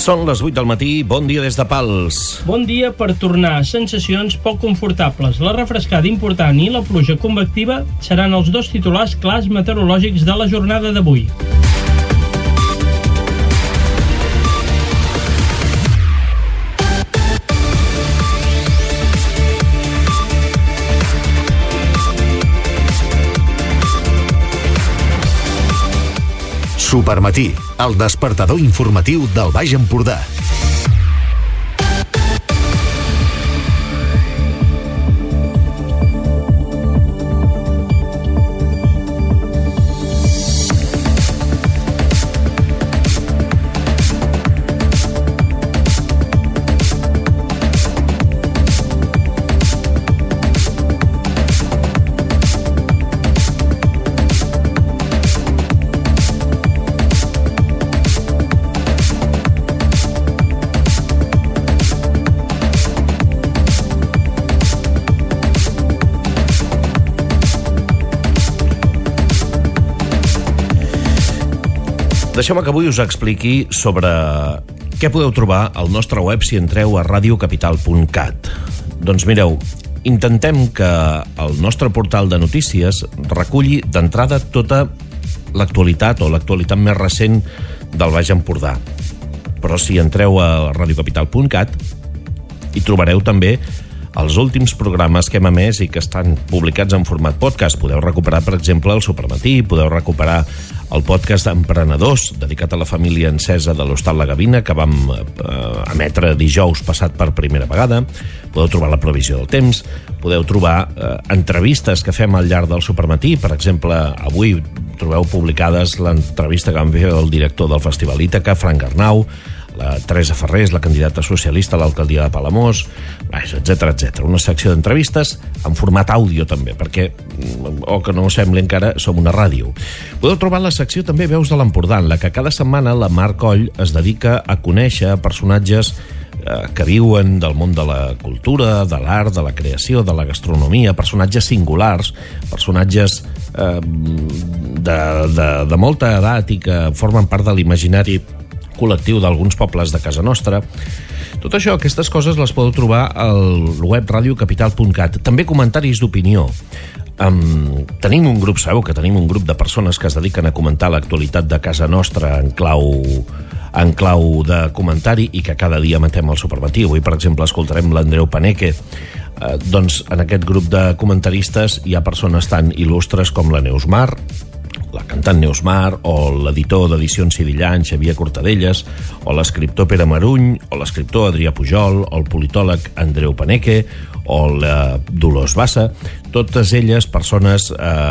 Són les 8 del matí, bon dia des de Pals. Bon dia per tornar a sensacions poc confortables. La refrescada important i la pluja convectiva seran els dos titulars clars meteorològics de la jornada d'avui. Supermatí, el despertador informatiu del Baix Empordà. Deixeu-me que avui us expliqui sobre què podeu trobar al nostre web si entreu a radiocapital.cat. Doncs mireu, intentem que el nostre portal de notícies reculli d'entrada tota l'actualitat o l'actualitat més recent del Baix Empordà. Però si entreu a radiocapital.cat hi trobareu també els últims programes que hem emès i que estan publicats en format podcast. Podeu recuperar, per exemple, el Supermatí, podeu recuperar el podcast d'Emprenedors, dedicat a la família encesa de l'Hostal La Gavina, que vam emetre dijous passat per primera vegada. Podeu trobar la previsió del temps, podeu trobar entrevistes que fem al llarg del Supermatí. Per exemple, avui trobeu publicades l'entrevista que vam fer al director del Festival Ítaca, Frank Arnau, la Teresa Ferrés, la candidata socialista a l'alcaldia de Palamós, etc etc. Una secció d'entrevistes en format àudio també, perquè, o que no ho sembli encara, som una ràdio. Podeu trobar la secció també Veus de l'Empordà, en la que cada setmana la Mar Coll es dedica a conèixer personatges que viuen del món de la cultura, de l'art, de la creació, de la gastronomia, personatges singulars, personatges de molta edat i que formen part de l'imaginari col·lectiu d'alguns pobles de casa nostra. Tot això, aquestes coses les podeu trobar al web radiocapital.cat. També comentaris d'opinió. Tenim un grup, sabeu que tenim un grup de persones que es dediquen a comentar l'actualitat de casa nostra en clau de comentari i que cada dia emetem al Supermatí. Avui, per exemple, escoltarem l'Andreu Paneque. Doncs en aquest grup de comentaristes hi ha persones tan il·lustres com la Neus Mar, la cantant Neus Mar, o l'editor d'Edicions Cidillà, Xavier Cortadelles, o l'escriptor Pere Maruny, o l'escriptor Adrià Pujol, o el politòleg Andreu Paneque, o la Dolors Bassa. Totes elles persones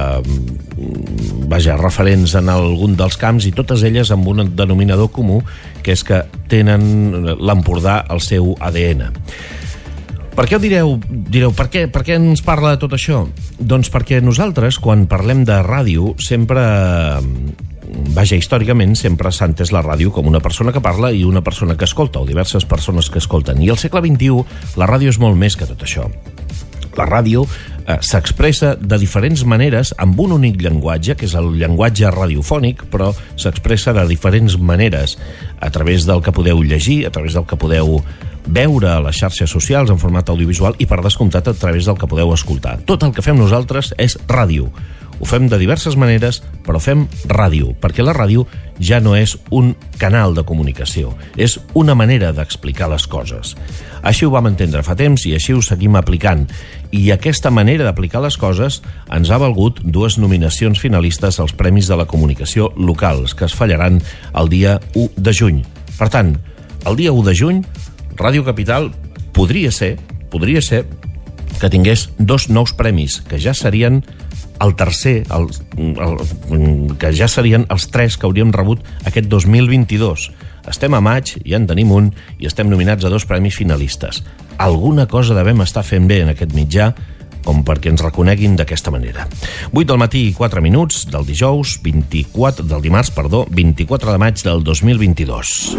referents en algun dels camps, i totes elles amb un denominador comú, que és que tenen l'Empordà al seu ADN. Per què ho direu? Per què ens parla de tot això? Doncs perquè nosaltres, quan parlem de ràdio, sempre, històricament, sempre s'ha entès la ràdio com una persona que parla i una persona que escolta, o diverses persones que escolten. I al segle XXI, la ràdio és molt més que tot això. La ràdio s'expressa de diferents maneres amb un únic llenguatge, que és el llenguatge radiofònic, però s'expressa de diferents maneres, a través del que podeu llegir, a través del que podeu veure a les xarxes socials en format audiovisual i, per descomptat, a través del que podeu escoltar. Tot el que fem nosaltres és ràdio. Ho fem de diverses maneres, però fem ràdio, perquè la ràdio ja no és un canal de comunicació, és una manera d'explicar les coses. Així ho vam entendre fa temps i així ho seguim aplicant. I aquesta manera d'aplicar les coses ens ha valgut 2 nominacions finalistes als Premis de la Comunicació Locals, que es fallaran el dia 1 de juny. Per tant, el dia 1 de juny, Ràdio Capital podria ser que tingués 2 nous premis, que ja serien el tercer, que ja serien els 3 que hauríem rebut aquest 2022. Estem a maig, ja en tenim un, i estem nominats a 2 premis finalistes. Alguna cosa devem estar fent bé en aquest mitjà, com perquè ens reconeguin d'aquesta manera. 8 del matí i 4 minuts del dimarts, 24 de maig del 2022.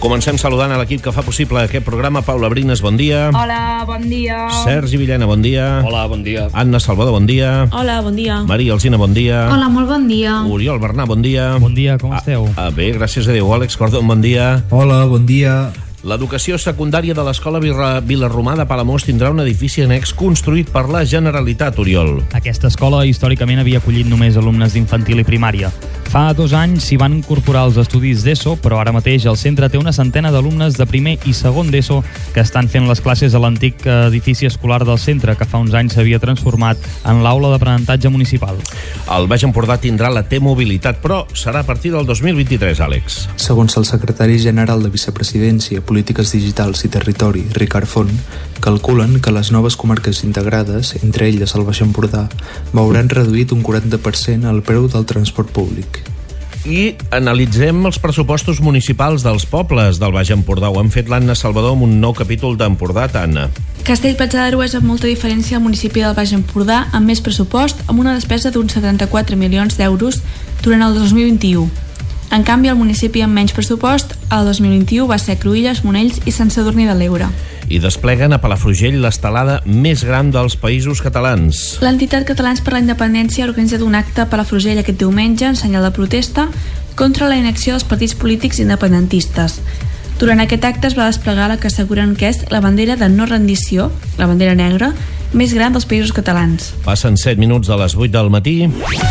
Comencem saludant a l'equip que fa possible aquest programa. Paula Brines, bon dia. Hola, bon dia. Sergi Villena, bon dia. Hola, bon dia. Anna Salvador, bon dia. Hola, bon dia. Maria Alsina, bon dia. Hola, molt bon dia. Oriol Bernà, bon dia. Bon dia, com esteu? Bé, gràcies a Déu. Àlex Cordon, bon dia. Hola, bon dia. L'educació secundària de l'Escola Vilarromà de Palamós tindrà un edifici annex construït per la Generalitat, Oriol. Aquesta escola històricament havia acollit només alumnes d'infantil i primària. Fa 2 anys s'hi van incorporar els estudis d'ESO, però ara mateix el centre té una centena d'alumnes de primer i segon d'ESO que estan fent les classes a l'antic edifici escolar del centre, que fa uns anys s'havia transformat en l'aula d'aprenentatge municipal. El Baix Empordà tindrà la T-mobilitat, però serà a partir del 2023, Àlex. Segons el secretari general de Vicepresidència, Polítiques Digitals i Territori, Ricard Font, calculen que les noves comarques integrades, entre elles el Baix Empordà, veuran reduït un 40% el preu del transport públic. I analitzem els pressupostos municipals dels pobles del Baix Empordà. Ho han fet l'Anna Salvador amb un nou capítol d'Empordà, Anna. Castellplatja d'Aro és amb molta diferència al municipi del Baix Empordà, amb més pressupost, amb una despesa d'uns 74 milions d'euros durant el 2021. En canvi, el municipi amb menys pressupost, el 2021 va ser Cruïlles, Monells i Sant Sadurní de l'Eure. I despleguen a Palafrugell l'estelada més gran dels Països Catalans. L'entitat Catalans per la Independència ha organitzat un acte a Palafrugell aquest diumenge en senyal de protesta contra la inacció dels partits polítics independentistes. Durant aquest acte es va desplegar la que asseguren que és la bandera de no rendició, la bandera negra, més gran dels Països Catalans. Passen 7 minuts de les 8 del matí.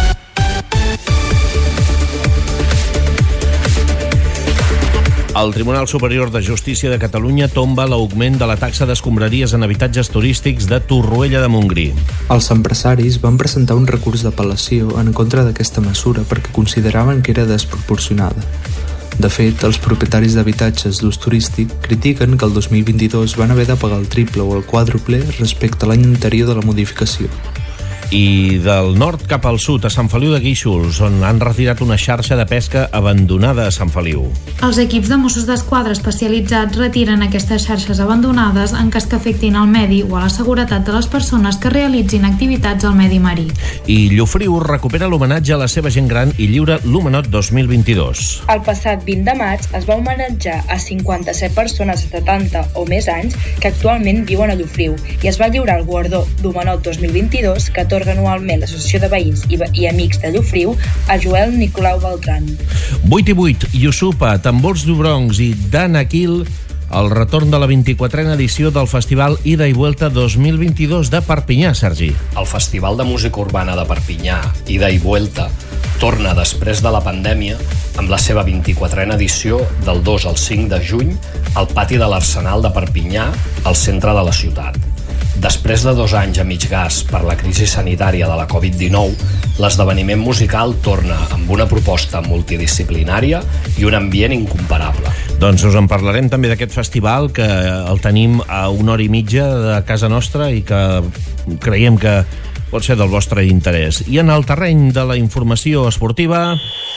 El Tribunal Superior de Justícia de Catalunya tomba l'augment de la taxa d'escombraries en habitatges turístics de Torroella de Montgrí. Els empresaris van presentar un recurs d'apel·lació en contra d'aquesta mesura perquè consideraven que era desproporcionada. De fet, els propietaris d'habitatges d'ús turístic critiquen que el 2022 van haver de pagar el triple o el quàdruple respecte a l'any anterior de la modificació. I del nord cap al sud, a Sant Feliu de Guíxols, on han retirat una xarxa de pesca abandonada a Sant Feliu. Els equips de Mossos d'Esquadra especialitzats retiren aquestes xarxes abandonades en cas que afectin al medi o a la seguretat de les persones que realitzin activitats al medi marí. I Llofriu recupera l'homenatge a la seva gent gran i lliura l'Homenot 2022. El passat 20 de maig es va homenatjar a 57 persones de 70 o més anys que actualment viuen a Llofriu i es va lliurar el guardó d'Homenot 2022 que atorga anualment l'Associació de Veïns i Amics de Llofriu a Joel Nicolau Beltran. 8 i 8, Yusupa, Tambors d'Obroncs i Dan Aquil, el retorn de la 24a edició del Festival Ida i Vuelta 2022 de Perpinyà, Sergi. El Festival de Música Urbana de Perpinyà, Ida i Vuelta, torna després de la pandèmia amb la seva 24a edició del 2 al 5 de juny al pati de l'Arsenal de Perpinyà, al centre de la ciutat. Després de 2 anys a mig gas per la crisi sanitària de la Covid-19, l'esdeveniment musical torna amb una proposta multidisciplinària i un ambient incomparable. Doncs us en parlarem també d'aquest festival, que el tenim a 1 hora i mitja de casa nostra i que creiem que pot ser del vostre interès. I en el terreny de la informació esportiva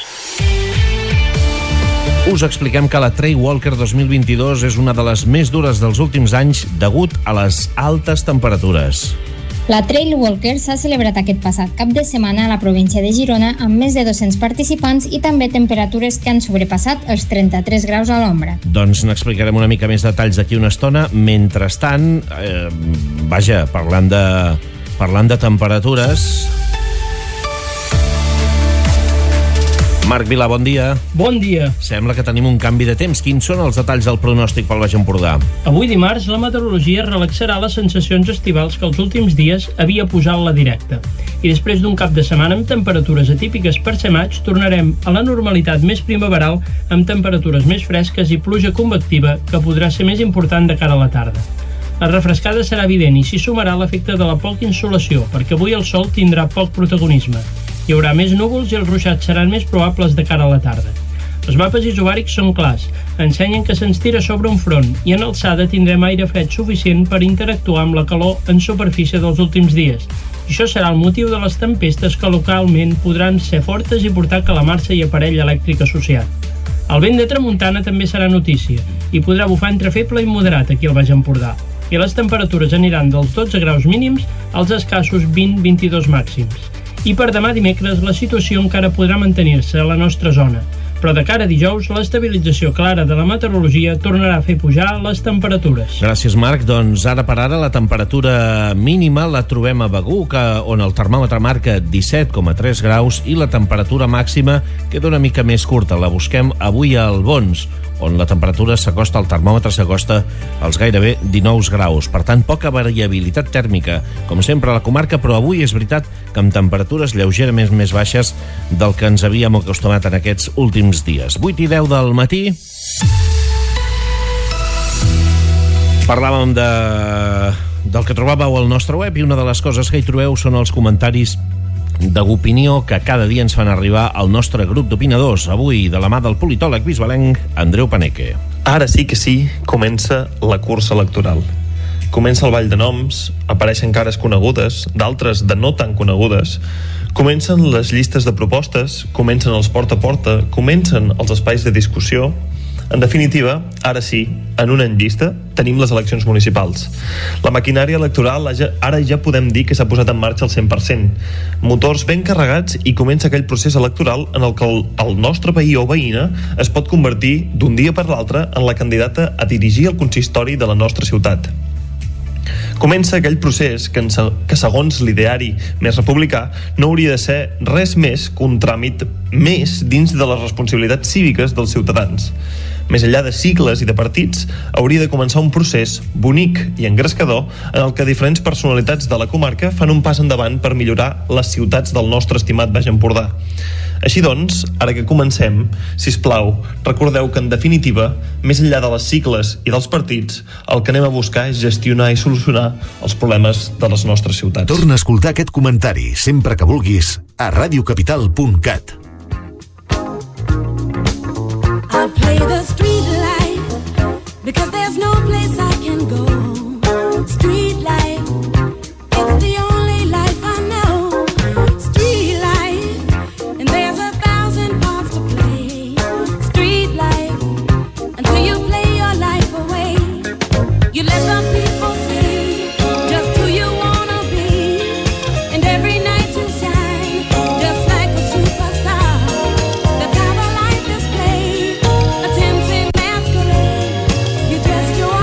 us expliquem que la Trail Walker 2022 és una de les més dures dels últims anys degut a les altes temperatures. La Trail Walker s'ha celebrat aquest passat cap de setmana a la província de Girona amb més de 200 participants i també temperatures que han sobrepassat els 33 graus a l'ombra. Doncs n'explicarem una mica més detalls d'aquí una estona. Mentrestant, parlant de temperatures... Marc Vilà, bon dia. Bon dia. Sembla que tenim un canvi de temps. Quins són els detalls del pronòstic pel Baix Empordà? Avui dimarts la meteorologia relaxarà les sensacions estivals que els últims dies havia pujat la directa. I després d'un cap de setmana amb temperatures atípiques per ser maig, tornarem a la normalitat més primaveral amb temperatures més fresques i pluja convectiva que podrà ser més important de cara a la tarda. La refrescada serà evident i s'hi sumarà l'efecte de la poca insolació, perquè avui el sol tindrà poc protagonisme. Hi haurà més núvols i els ruixats seran més probables de cara a la tarda. Els mapes isobàrics són clars, ensenyen que se'ns tira sobre un front i en alçada tindrem aire fred suficient per interactuar amb la calor en superfície dels últims dies. I això serà el motiu de les tempestes que localment podran ser fortes i portar calamarsa i aparell elèctric associat. El vent de tramuntana també serà notícia i podrà bufar entre feble i moderat aquí al Baix Empordà. I les temperatures aniran dels 12 graus mínims als escassos 20-22 màxims. I per demà dimecres la situació encara podrà mantenir-se a la nostra zona. però de cara a dijous l'estabilització clara de la meteorologia tornarà a fer pujar les temperatures. Gràcies, Marc. Doncs ara per ara la temperatura mínima la trobem a Begur, on el termòmetre marca 17,3 graus, i la temperatura màxima queda una mica més curta. La busquem avui a Albons, on la temperatura s'acosta, el termòmetre s'acosta als gairebé 19 graus. Per tant, poca variabilitat tèrmica, com sempre a la comarca, però avui és veritat que amb temperatures lleugerament més baixes del que ens havíem acostumat en aquests últims dies. 8 i 10 del matí. Parlàvem del que trobàveu al nostre web, i una de les coses que hi trobeu són els comentaris d'opinió que cada dia ens fan arribar al nostre grup d'opinadors, avui de la mà del politòleg bisbalenc Andreu Paneque. Ara sí que sí, comença la cursa electoral. Comença el ball de noms, apareixen cares conegudes, d'altres de no tan conegudes, comencen les llistes de propostes, comencen els porta a porta, comencen els espais de discussió. En definitiva, ara sí, en un any vista, tenim les eleccions municipals. La maquinària electoral ara ja podem dir que s'ha posat en marxa al 100%. Motors ben carregats, i comença aquell procés electoral en el que el nostre veí o veïna es pot convertir d'un dia per l'altre en la candidata a dirigir el consistori de la nostra ciutat. Comença aquell procés que segons l'ideari més republicà no hauria de ser res més que un tràmit més dins de les responsabilitats cíviques dels ciutadans. Més enllà de sigles i de partits, hauria de començar un procés bonic i engrescador en el que diferents personalitats de la comarca fan un pas endavant per millorar les ciutats del nostre estimat Baix Empordà. Així doncs, ara que comencem, sisplau, recordeu que en definitiva, més enllà de les sigles i dels partits, el que anem a buscar és gestionar i solucionar els problemes de les nostres ciutats. Torna a escoltar aquest comentari sempre que vulguis a radiocapital.cat. I'll play the street life because there's no place I can go. Street life, it's the only life I know. Street life, and there's 1,000 parts to play. Street life, until you play your life away. You let the people see just who you wanna be, and every night you shine just like a superstar. That's how the life is played. A tempting masquerade. You dress your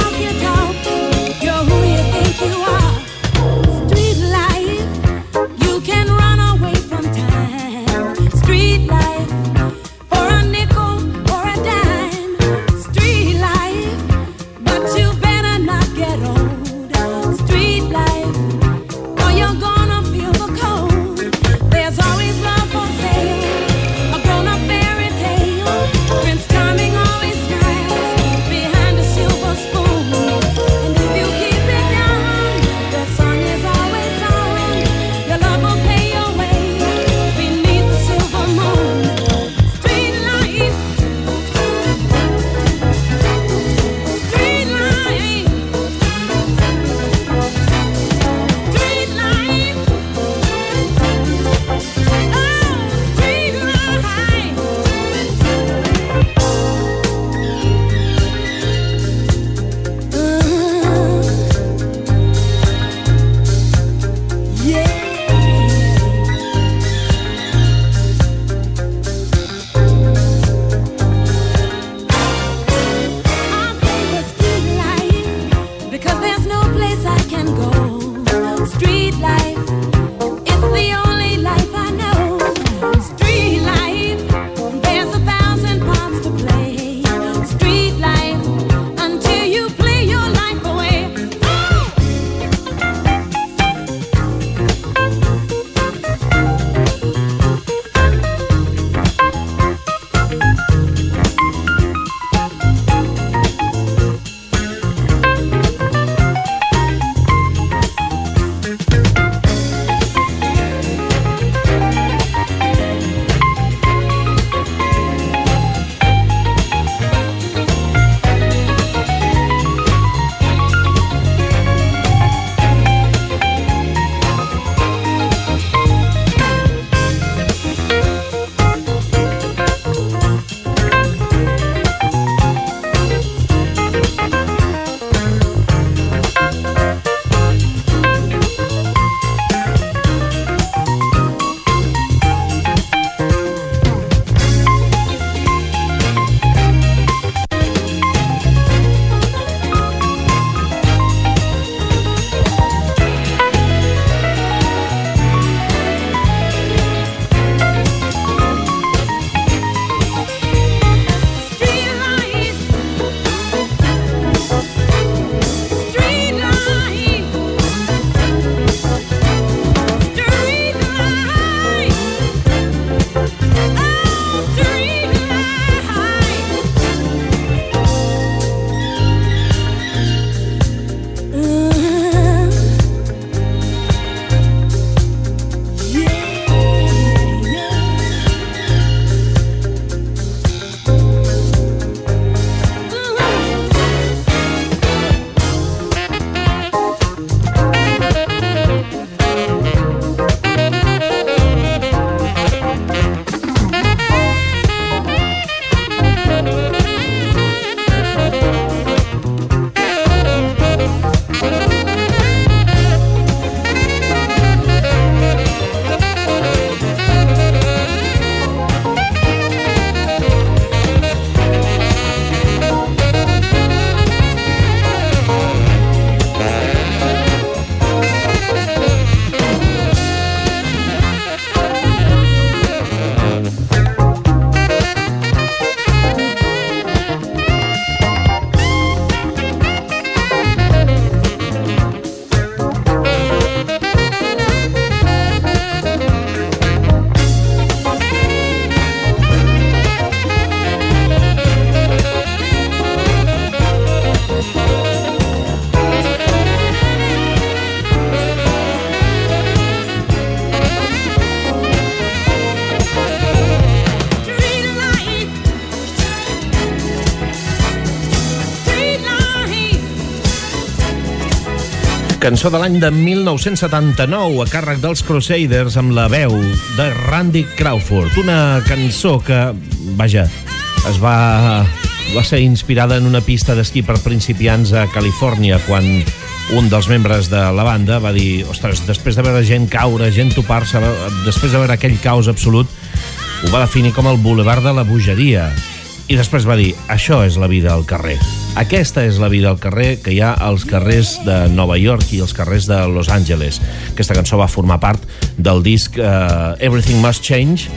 Cançó de l'any de 1979 a càrrec dels Crusaders amb la veu de Randy Crawford. Una cançó que, vaja, va ser inspirada en una pista d'esquí per principiants a Califòrnia quan un dels membres de la banda va dir: ostres, després de veure gent caure, gent topar-se, després de veure aquell caos absolut, ho va definir com el bulevard de la bogeria. I després va dir: això és la vida al carrer. Aquesta és la vida al carrer que hi ha als carrers de Nova York i als carrers de Los Angeles. Aquesta cançó va formar part del disc Everything Must Change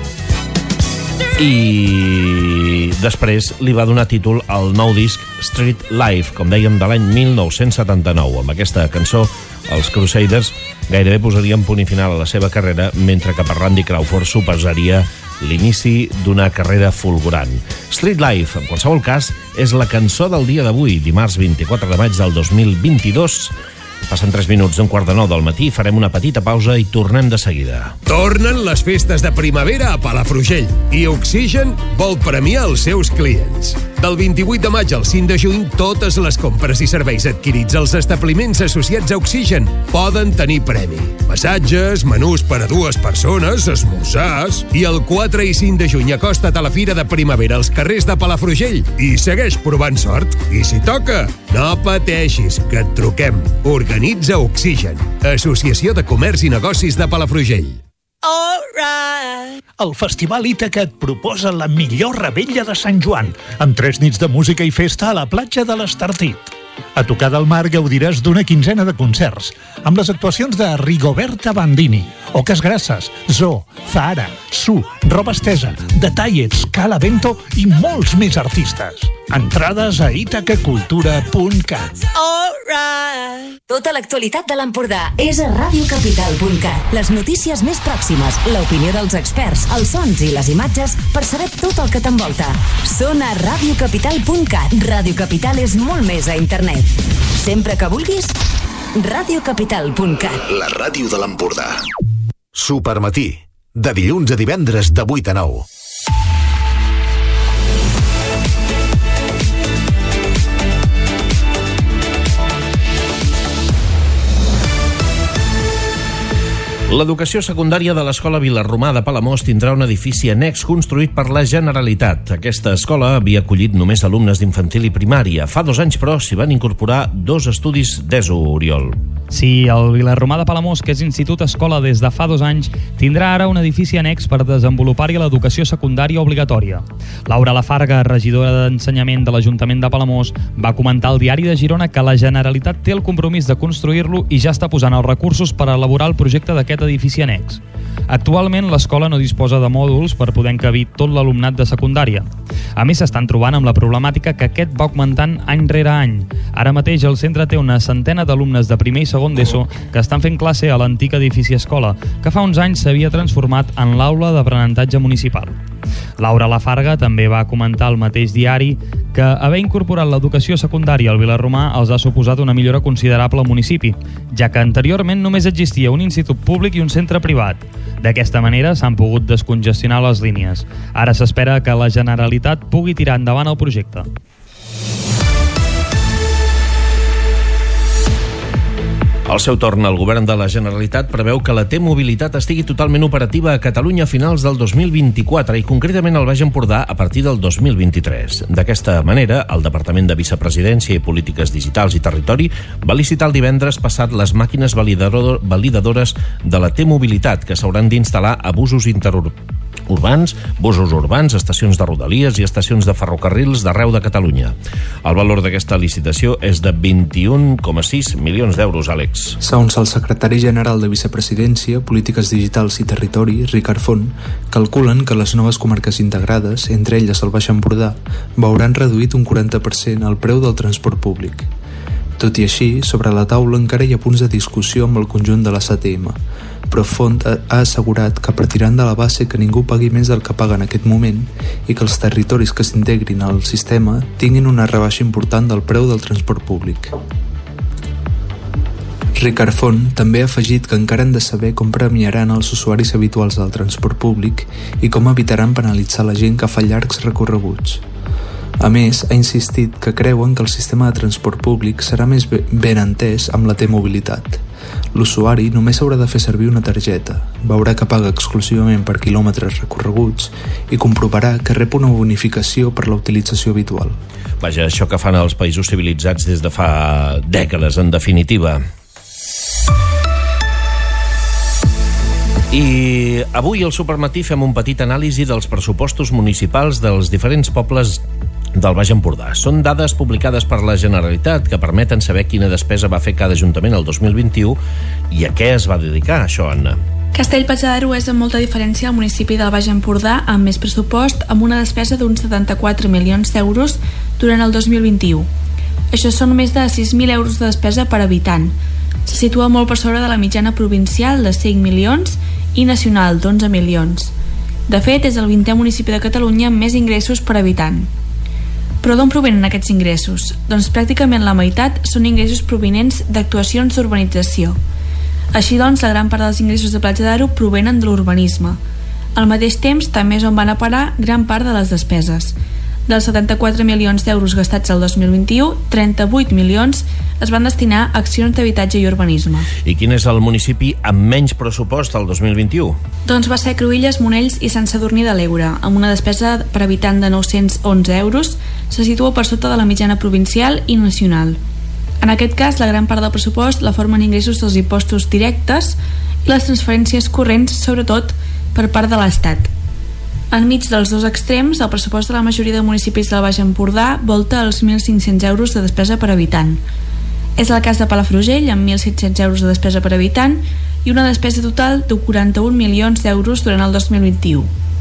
i després li va donar títol al nou disc Street Life, com dèiem, de l'any 1979. Amb aquesta cançó, els Crusaders gairebé posarien punt i final a la seva carrera, mentre que per Randy Crawford suposaria l'inici d'una carrera fulgurant. Street Life, en qualsevol cas, és la cançó del dia d'avui, dimarts 24 de maig del 2022. Passen 3 minuts d'un 8:45 del matí, farem una petita pausa i tornem de seguida. Tornen les festes de primavera a Palafrugell i Oxigen vol premiar els seus clients. Del 28 de maig al 5 de juny, totes les compres i serveis adquirits als establiments associats a Oxigen poden tenir premi. Massatges, menús per a 2 persones, esmorzars... I el 4 i 5 de juny acosta't a la Fira de Primavera als carrers de Palafrugell i segueix provant sort. I si toca, no pateixis, que et truquem. Organitza Oxigen, Associació de Comerç i Negocis de Palafrugell. El Festival Ítaca et proposa la millor revetlla de Sant Joan, amb 3 nits de música i festa a la platja de l'Estartit. A tocar del mar gaudiràs d'una 15ena de concerts, amb les actuacions de Rigoberta Bandini, Oques Grasses, Zoo, Zahara, Su, Roba Estesa, Detallets, Calavento i molts més artistes. Entrades a itacacultura.cat. Tota l'actualitat de l'Empordà és a radiocapital.cat. Les notícies més pròximes, l'opinió dels experts, els sons i les imatges per saber tot el que t'envolta. Són a radiocapital.cat. Ràdio Capital és molt més a internet. Sempre que vulguis, radiocapital.cat. La ràdio de l'Empordà. Supermatí, de dilluns a divendres de 8 a 9. L'educació secundària de l'Escola Vilarromà de Palamós tindrà un edifici annex construït per la Generalitat. Aquesta escola havia acollit només alumnes d'infantil i primària. Fa 2 anys, però, s'hi van incorporar 2 estudis d'ESO, Oriol. Sí, el Vilarromà de Palamós, que és institut escola des de fa 2 anys, tindrà ara un edifici annex per desenvolupar-hi l'educació secundària obligatòria. Laura Lafarga, regidora d'Ensenyament de l'Ajuntament de Palamós, va comentar al Diari de Girona que la Generalitat té el compromís de construir-lo i ja està posant els recursos per elaborar el projecte d'aquest edifici annex. Actualment, l'escola no disposa de mòduls per poder encabir tot l'alumnat de secundària. A més, s'estan trobant amb la problemàtica que aquest va augmentant any rere any. Ara mateix el centre té una centena d'alumnes de primer i segon d'ESO que estan fent classe a l'antic edifici escola, que fa uns anys s'havia transformat en l'aula d'aprenentatge municipal. Laura Lafarga també va comentar al mateix diari que haver incorporat l'educació secundària al Vilarromà els ha suposat una millora considerable al municipi, ja que anteriorment només existia un institut públic i un centre privat. D'aquesta manera s'han pogut descongestionar les línies. Ara s'espera que la Generalitat pugui tirar endavant el projecte. Al seu torn, el govern de la Generalitat preveu que la T-Mobilitat estigui totalment operativa a Catalunya a finals del 2024 i concretament al Baix Empordà a partir del 2023. D'aquesta manera, el Departament de Vicepresidència i Polítiques Digitals i Territori va licitar el divendres passat les màquines validadores de la T-Mobilitat que s'hauran d'instal·lar a busos busos urbans, estacions de rodalies i estacions de ferrocarrils d'arreu de Catalunya. El valor d'aquesta licitació és de 21,6 milions d'euros, Àlex. Segons el secretari general de Vicepresidència, Polítiques Digitals i Territori, Ricard Font, calculen que les noves comarques integrades, entre elles el Baix Empordà, veuran reduït un 40% el preu del transport públic. Tot i així, sobre la taula encara hi ha punts de discussió amb el conjunt de la SATM, però Font ha assegurat que partiran de la base que ningú pagui més del que paga en aquest moment i que els territoris que s'integrin al sistema tinguin una rebaixa important del preu del transport públic. Ricard Font també ha afegit que encara han de saber com premiaran els usuaris habituals del transport públic i com evitaran penalitzar la gent que fa llargs recorreguts. A més, ha insistit que creuen que el sistema de transport públic serà més ben entès amb la T-mobilitat. L'usuari només haurà de fer servir una targeta, veurà que paga exclusivament per quilòmetres recorreguts i comprovarà que rep una bonificació per la utilització habitual. Vaja, això que fan els països civilitzats des de fa dècades, en definitiva. I avui al Supermatí fem un petit anàlisi dels pressupostos municipals dels diferents pobles del Baix Empordà. Són dades publicades per la Generalitat que permeten saber quina despesa va fer cada ajuntament el 2021 i a què es va dedicar això, Anna. Castellplatja d'Aro és amb molta diferència el municipi del Baix Empordà amb més pressupost, amb una despesa d'uns 74 milions d'euros durant el 2021. Això són més de 6.000 euros de despesa per habitant. Se situa molt per sobre de la mitjana provincial de 5 milions i nacional d'11 milions. De fet, és el 20è municipi de Catalunya amb més ingressos per habitant. Però d'on provenen aquests ingressos? Doncs pràcticament la meitat són ingressos provinents d'actuacions d'urbanització. Així doncs, la gran part dels ingressos de Platja d'Aro provenen de l'urbanisme. Al mateix temps, també és on van a parar gran part de les despeses. Dels 74 milions d'euros gastats el 2021, 38 milions es van destinar a accions d'habitatge i urbanisme. I quin és el municipi amb menys pressupost el 2021? Doncs va ser Cruïlles, Monells i Sant Sadurní de l'Eure, amb una despesa per habitant de 911 euros, se situa per sota de la mitjana provincial i nacional. En aquest cas, la gran part del pressupost la formen ingressos dels impostos directes i les transferències corrents, sobretot per part de l'Estat. Enmig dels dos extrems, el pressupost de la majoria de municipis del Baix Empordà volta els 1.500 euros de despesa per habitant. És el cas de Palafrugell, amb 1.700 euros de despesa per habitant i una despesa total de 41 milions d'euros durant el 2021.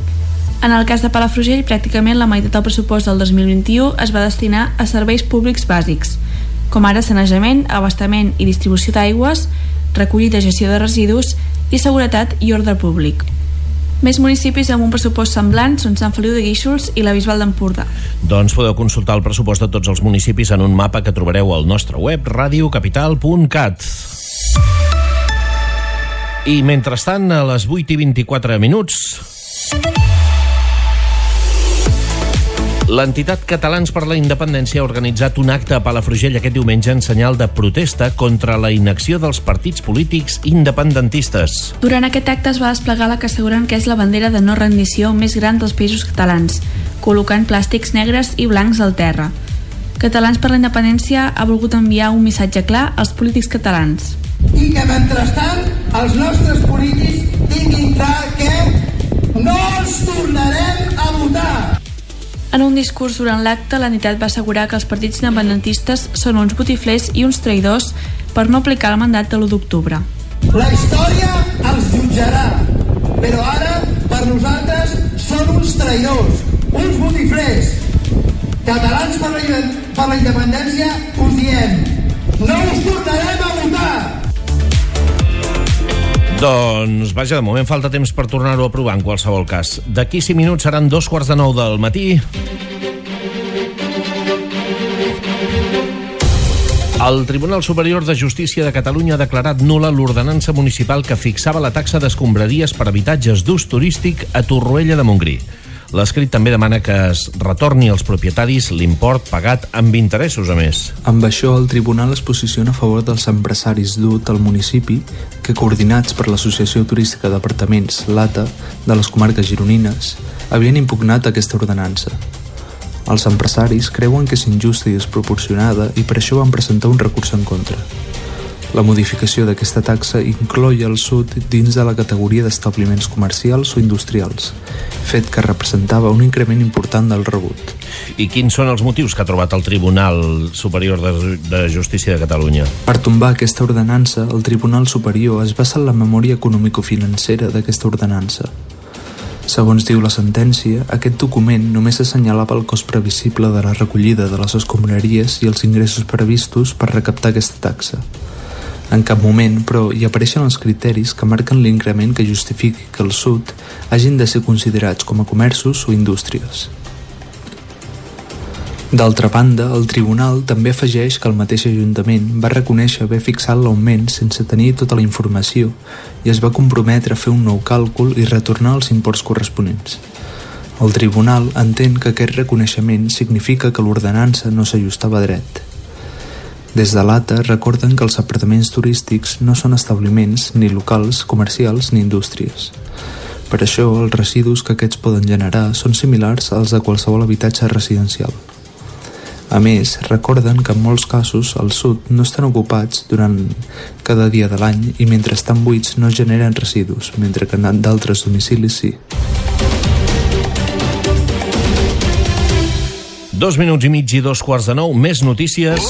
En el cas de Palafrugell, pràcticament la meitat del pressupost del 2021 es va destinar a serveis públics bàsics, com ara sanejament, abastament i distribució d'aigües, recollida i gestió de residus i seguretat i ordre públic. Més municipis amb un pressupost semblant són Sant Feliu de Guíxols i la Bisbal d'Empordà. Doncs podeu consultar el pressupost de tots els municipis en un mapa que trobareu al nostre web radiocapital.cat. I mentrestant, a les 8:24 l'entitat Catalans per la Independència ha organitzat un acte a Palafrugell aquest diumenge en senyal de protesta contra la inacció dels partits polítics independentistes. Durant aquest acte es va desplegar la que asseguren que és la bandera de no rendició més gran dels països catalans, col·locant plàstics negres i blancs al terra. Catalans per la Independència ha volgut enviar un missatge clar als polítics catalans. I que mentrestant els nostres polítics tinguin clar que no els tornarem a votar. En un discurs durant l'acte, l'entitat va assegurar que els partits independentistes són uns botiflers i uns traïdors per no aplicar el mandat de l'1 d'octubre. La història els jutjarà, però ara, per nosaltres, són uns traïdors, uns botiflers. Catalans per la Independència us diem, no us tornarem a votar! Doncs, vaja, de moment falta temps per tornar-ho a provar en qualsevol cas. D'aquí 5 minuts seran 8:45 del matí. El Tribunal Superior de Justícia de Catalunya ha declarat nul·la l'ordenança municipal que fixava la taxa d'escombraries per habitatges d'ús turístic a Torroella de Montgrí. L'escrit també demana que es retorni als propietaris l'import pagat amb interessos, a més. Amb això, el tribunal es posiciona a favor dels empresaris d'UT al municipi que, coordinats per l'Associació Turística d'Apartaments LATA de les comarques gironines, havien impugnat aquesta ordenança. Els empresaris creuen que és injusta i desproporcionada i per això van presentar un recurs en contra. La modificació d'aquesta taxa incloïa el sud dins de la categoria d'establiments comercials o industrials, fet que representava un increment important del rebut. I quins són els motius que ha trobat el Tribunal Superior de Justícia de Catalunya? Per tombar aquesta ordenança, el Tribunal Superior es basa en la memòria econòmico-financera d'aquesta ordenança. Segons diu la sentència, aquest document només assenyalava el cost previsible de la recollida de les escombraries i els ingressos previstos per recaptar aquesta taxa. En cap moment, però, hi apareixen els criteris que marquen l'increment que justifiqui que el sud hagin de ser considerats com a comerços o indústries. D'altra banda, el tribunal també afegeix que el mateix Ajuntament va reconèixer haver fixat l'augment sense tenir tota la informació i es va comprometre a fer un nou càlcul i retornar els imports corresponents. El tribunal entén que aquest reconeixement significa que l'ordenança no s'ajustava dret. Des de l'ATA recorden que els apartaments turístics no són establiments ni locals comercials ni indústries. Per això, els residus que aquests poden generar són similars als de qualsevol habitatge residencial. A més, recorden que en molts casos al sud no estan ocupats durant cada dia de l'any i mentre estan buits no generen residus, mentre que en d'altres domicilis sí. 2 minuts i mig i 8:45, més notícies.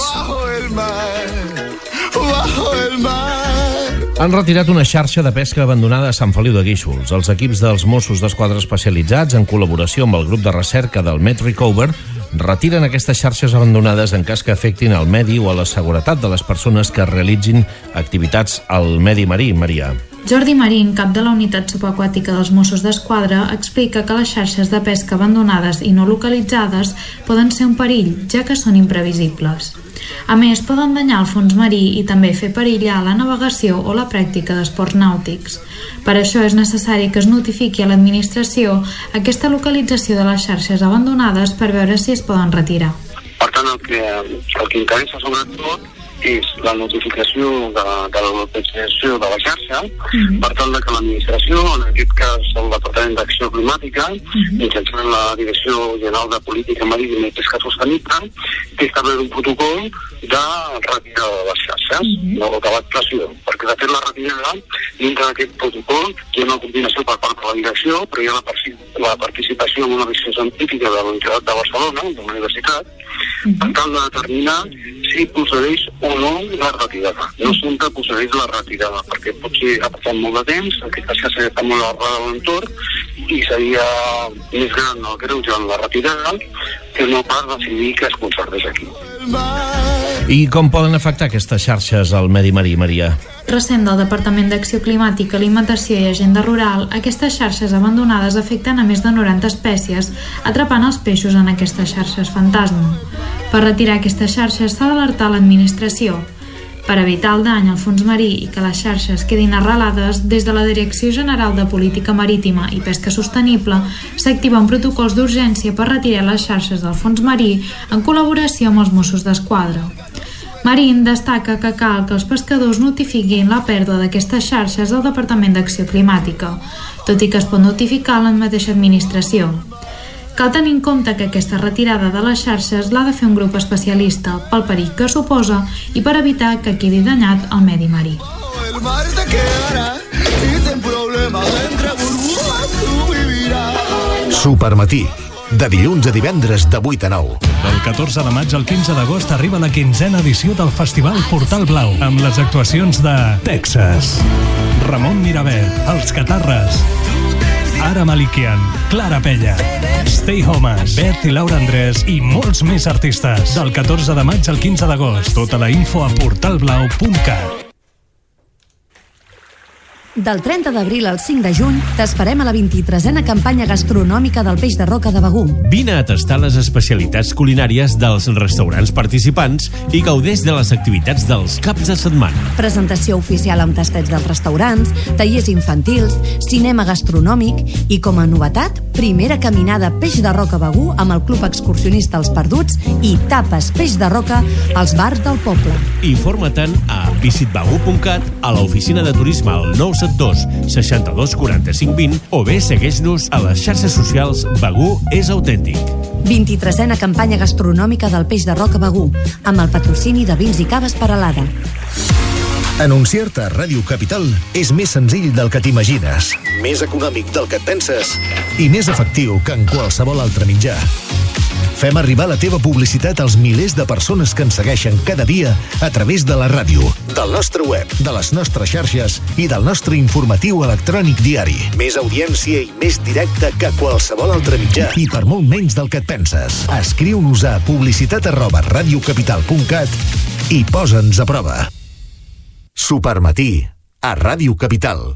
Han retirat una xarxa de pesca abandonada a Sant Feliu de Guíxols. Els equips dels Mossos d'Esquadra especialitzats, en col·laboració amb el grup de recerca del Met Recover, retiren aquestes xarxes abandonades en cas que afectin el medi o a la seguretat de les persones que realitzin activitats al medi marí. Maria. Jordi Marín, cap de la unitat subaquàtica dels Mossos d'Esquadra, explica que les xarxes de pesca abandonades i no localitzades poden ser un perill, ja que són imprevisibles. A més, poden danyar el fons marí i també fer perillar la navegació o la pràctica d'esports nàutics. Per això és necessari que es notifiqui a l'administració aquesta localització de les xarxes abandonades per veure si es poden retirar. Per tant, el que interessa sobretot és la notificació de la localització de la xarxa, per tal que l'administració, en aquest cas el Departament d'Acció Climàtica, mitjançant la Direcció General de Política Marítima i Pesca Sostenible, té establert un protocol de retirada de les xarxes, no de l'actuació, perquè de fet la retirada, dintre d'aquest protocol, hi ha una coordinació per part de la direcció, però hi ha la participació en una visió científica de la Universitat de Barcelona, de la universitat, per tal de determinar si procedeix o no la retirada. No sempre procedeix la retirada, perquè potser ha passat molt de temps, aquesta xarxa està molt arrelada a l'entorn i seria més gran el greuge en la retirada que no pas decidir que es conservés aquí. I com poden afectar aquestes xarxes al medi marí, Maria? Recent del Departament d'Acció Climàtica, Alimentació i Agenda Rural, aquestes xarxes abandonades afecten a més de 90 espècies, atrapant els peixos en aquestes xarxes fantasma. Per retirar aquestes xarxes s'ha d'alertar l'administració. Per evitar el dany al fons marí i que les xarxes quedin arrelades, des de la Direcció General de Política Marítima i Pesca Sostenible s'activen protocols d'urgència per retirar les xarxes del fons marí en col·laboració amb els Mossos d'Esquadra. Marín destaca que cal que els pescadors notifiquin la pèrdua d'aquestes xarxes al Departament d'Acció Climàtica, tot i que es pot notificar a la mateixa administració. Cal tenir en compte que aquesta retirada de les xarxes l'ha de fer un grup especialista pel perill que suposa i per evitar que quedi danyat el medi marí. Supermatí, de dilluns a divendres de 8 a 9. Del 14 de maig al 15 d'agost arriba la 15a edició del Festival Portal Blau, amb les actuacions de Texas, Ramon Miravet, Els Catarres, Ara Malikian, Clara Pella, Stay Homes, Beth i Laura Andrés i molts més artistes. Del 14 de maig al 15 d'agost. Tota la info a portalblau.cat. Del 30 d'abril al 5 de juny t'esperem a la 23a campanya gastronòmica del Peix de Roca de Begur. Vine a tastar les especialitats culinàries dels restaurants participants i gaudeix de les activitats dels caps de setmana. Presentació oficial amb tastets dels restaurants, tallers infantils, cinema gastronòmic i, com a novetat, primera caminada Peix de Roca Begur amb el Club Excursionista Els Perduts i tapes Peix de Roca als bars del poble. Informa-te'n a visitbegur.cat, a l'oficina de turisme al 972 62 45 20 o bé segueix-nos a les xarxes socials Begur és autèntic. 23a campanya gastronòmica del Peix de Roca Begur, amb el patrocini de Vins i Caves Peralada. Anunciar-te a Ràdio Capital és més senzill del que t'imagines, més econòmic del que et penses i més efectiu que en qualsevol altre mitjà. Fem arribar la teva publicitat als milers de persones que ens segueixen cada dia a través de la ràdio, del nostre web, de les nostres xarxes i del nostre informatiu electrònic diari. Més audiència i més directe que qualsevol altre mitjà i per molt menys del que et penses. Escriu-nos a publicitat@radiocapital.cat i posa'ns a prova. Supermatí, a Ràdio Capital.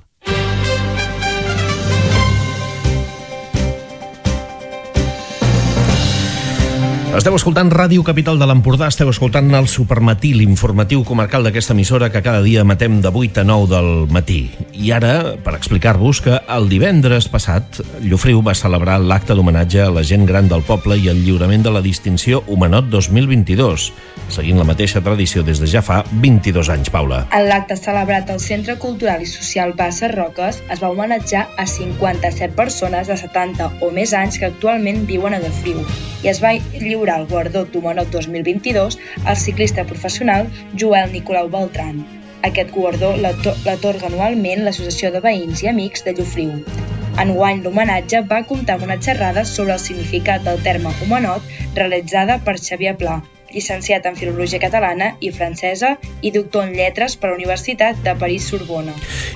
Esteu escoltant Ràdio Capital de l'Empordà, esteu escoltant el Supermatí, l'informatiu comarcal d'aquesta emissora que cada dia matem de 8 a 9 del matí. I ara, per explicar-vos que el divendres passat, Llofriu va celebrar l'acte d'homenatge a la gent gran del poble i el lliurament de la distinció Homenot 2022, seguint la mateixa tradició des de ja fa 22 anys, Paula. En l'acte celebrat al Centre Cultural i Social Basses Roques es va homenatjar a 57 persones de 70 o més anys que actualment viuen a Llofriu i es va lliurar el guardó d'Homenot 2022 al ciclista professional Joel Nicolau Beltran. Aquest guardó l'atorga anualment l'Associació de Veïns i Amics de Llofriu. Enguany l'homenatge va comptar amb una xerrada sobre el significat del terme homenot realitzada per Xavier Pla, llicenciat en Filologia Catalana i Francesa i doctor en Lletres per la Universitat de París-Sorbona.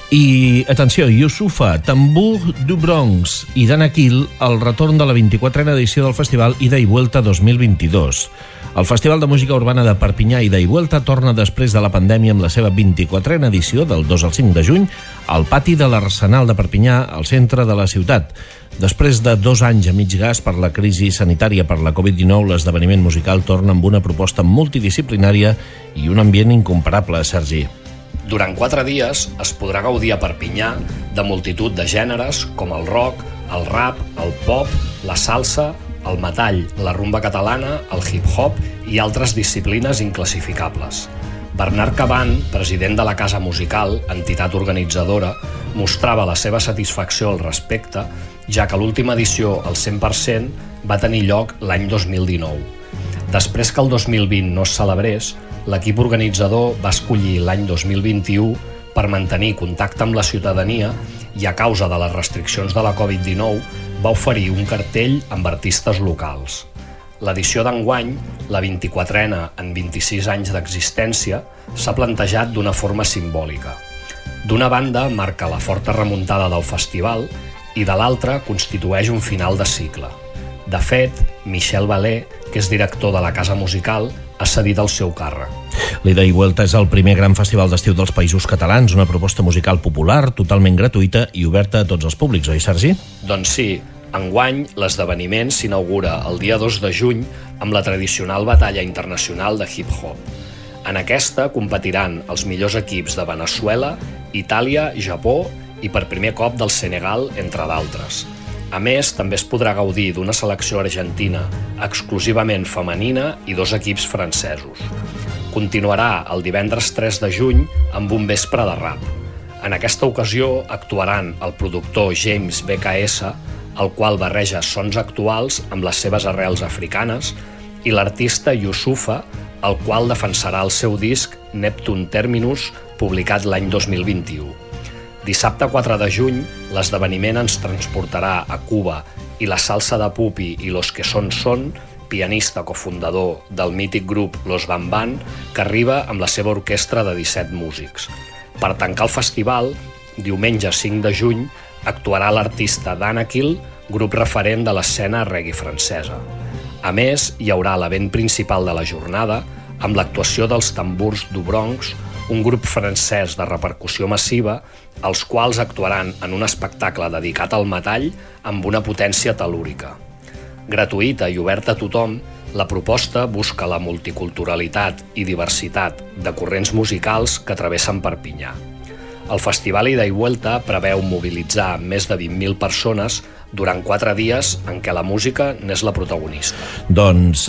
I, atenció, Youssoufa, Tambour du Bronx i Danakil, el retorn de la 24a edició del festival Ida i Vuelta 2022. El Festival de Música Urbana de Perpinyà Ida i Vuelta torna després de la pandèmia amb la seva 24a edició del 2 al 5 de juny al pati de l'Arsenal de Perpinyà, al centre de la ciutat. Després de 2 anys a mig gas per la crisi sanitària per la Covid-19, l'esdeveniment musical torna amb una proposta multidisciplinària i un ambient incomparable, Sergi. Durant 4 dies es podrà gaudir a Perpinyà de multitud de gèneres com el rock, el rap, el pop, la salsa, el metall, la rumba catalana, el hip-hop i altres disciplines inclassificables. Bernard Caban, president de la Casa Musical, entitat organitzadora, mostrava la seva satisfacció al respecte, ja que l'última edició, al 100%, va tenir lloc l'any 2019. Després que el 2020 no es celebrés, l'equip organitzador va escollir l'any 2021 per mantenir contacte amb la ciutadania i, a causa de les restriccions de la Covid-19, va oferir un cartell amb artistes locals. L'edició d'enguany, la 24a en 26 anys d'existència, s'ha plantejat d'una forma simbòlica. D'una banda, marca la forta remuntada del festival i de l'altra constitueix un final de cicle. De fet, Michel Valé, que és director de la Casa Musical, ha cedit el seu càrrec. L'Ida i Vuelta és el primer gran festival d'estiu dels Països Catalans, una proposta musical popular, totalment gratuïta i oberta a tots els públics, oi, Sergi? Doncs sí, enguany l'esdeveniment s'inaugura el dia 2 de juny amb la tradicional batalla internacional de hip-hop. En aquesta competiran els millors equips de Veneçuela, Itàlia, Japó i per primer cop del Senegal, entre d'altres. A més, també es podrà gaudir d'una selecció argentina exclusivament femenina i 2 equips francesos. Continuarà el divendres 3 de juny amb un vespre de rap. En aquesta ocasió actuaran el productor James BKS, el qual barreja sons actuals amb les seves arrels africanes, i l'artista Youssoufa, el qual defensarà el seu disc Neptune Terminus, publicat l'any 2021. Dissabte 4 de juny, l'esdeveniment ens transportarà a Cuba i la salsa de Pupi i Los que son, pianista cofundador del mític grup Los Bamban, que arriba amb la seva orquestra de 17 músics. Per tancar el festival, diumenge 5 de juny, actuarà l'artista Danakil, grup referent de l'escena reggae francesa. A més, hi haurà l'event principal de la jornada, amb l'actuació dels Tambours du Bronx, un grup francès de repercussió massiva, els quals actuaran en un espectacle dedicat al metall amb una potència tel·lúrica. Gratuïta i oberta a tothom, la proposta busca la multiculturalitat i diversitat de corrents musicals que travessen Perpinyà. El Festival Ida i Vuelta preveu mobilitzar més de 20.000 persones durant 4 dies en què la música n'és la protagonista. Doncs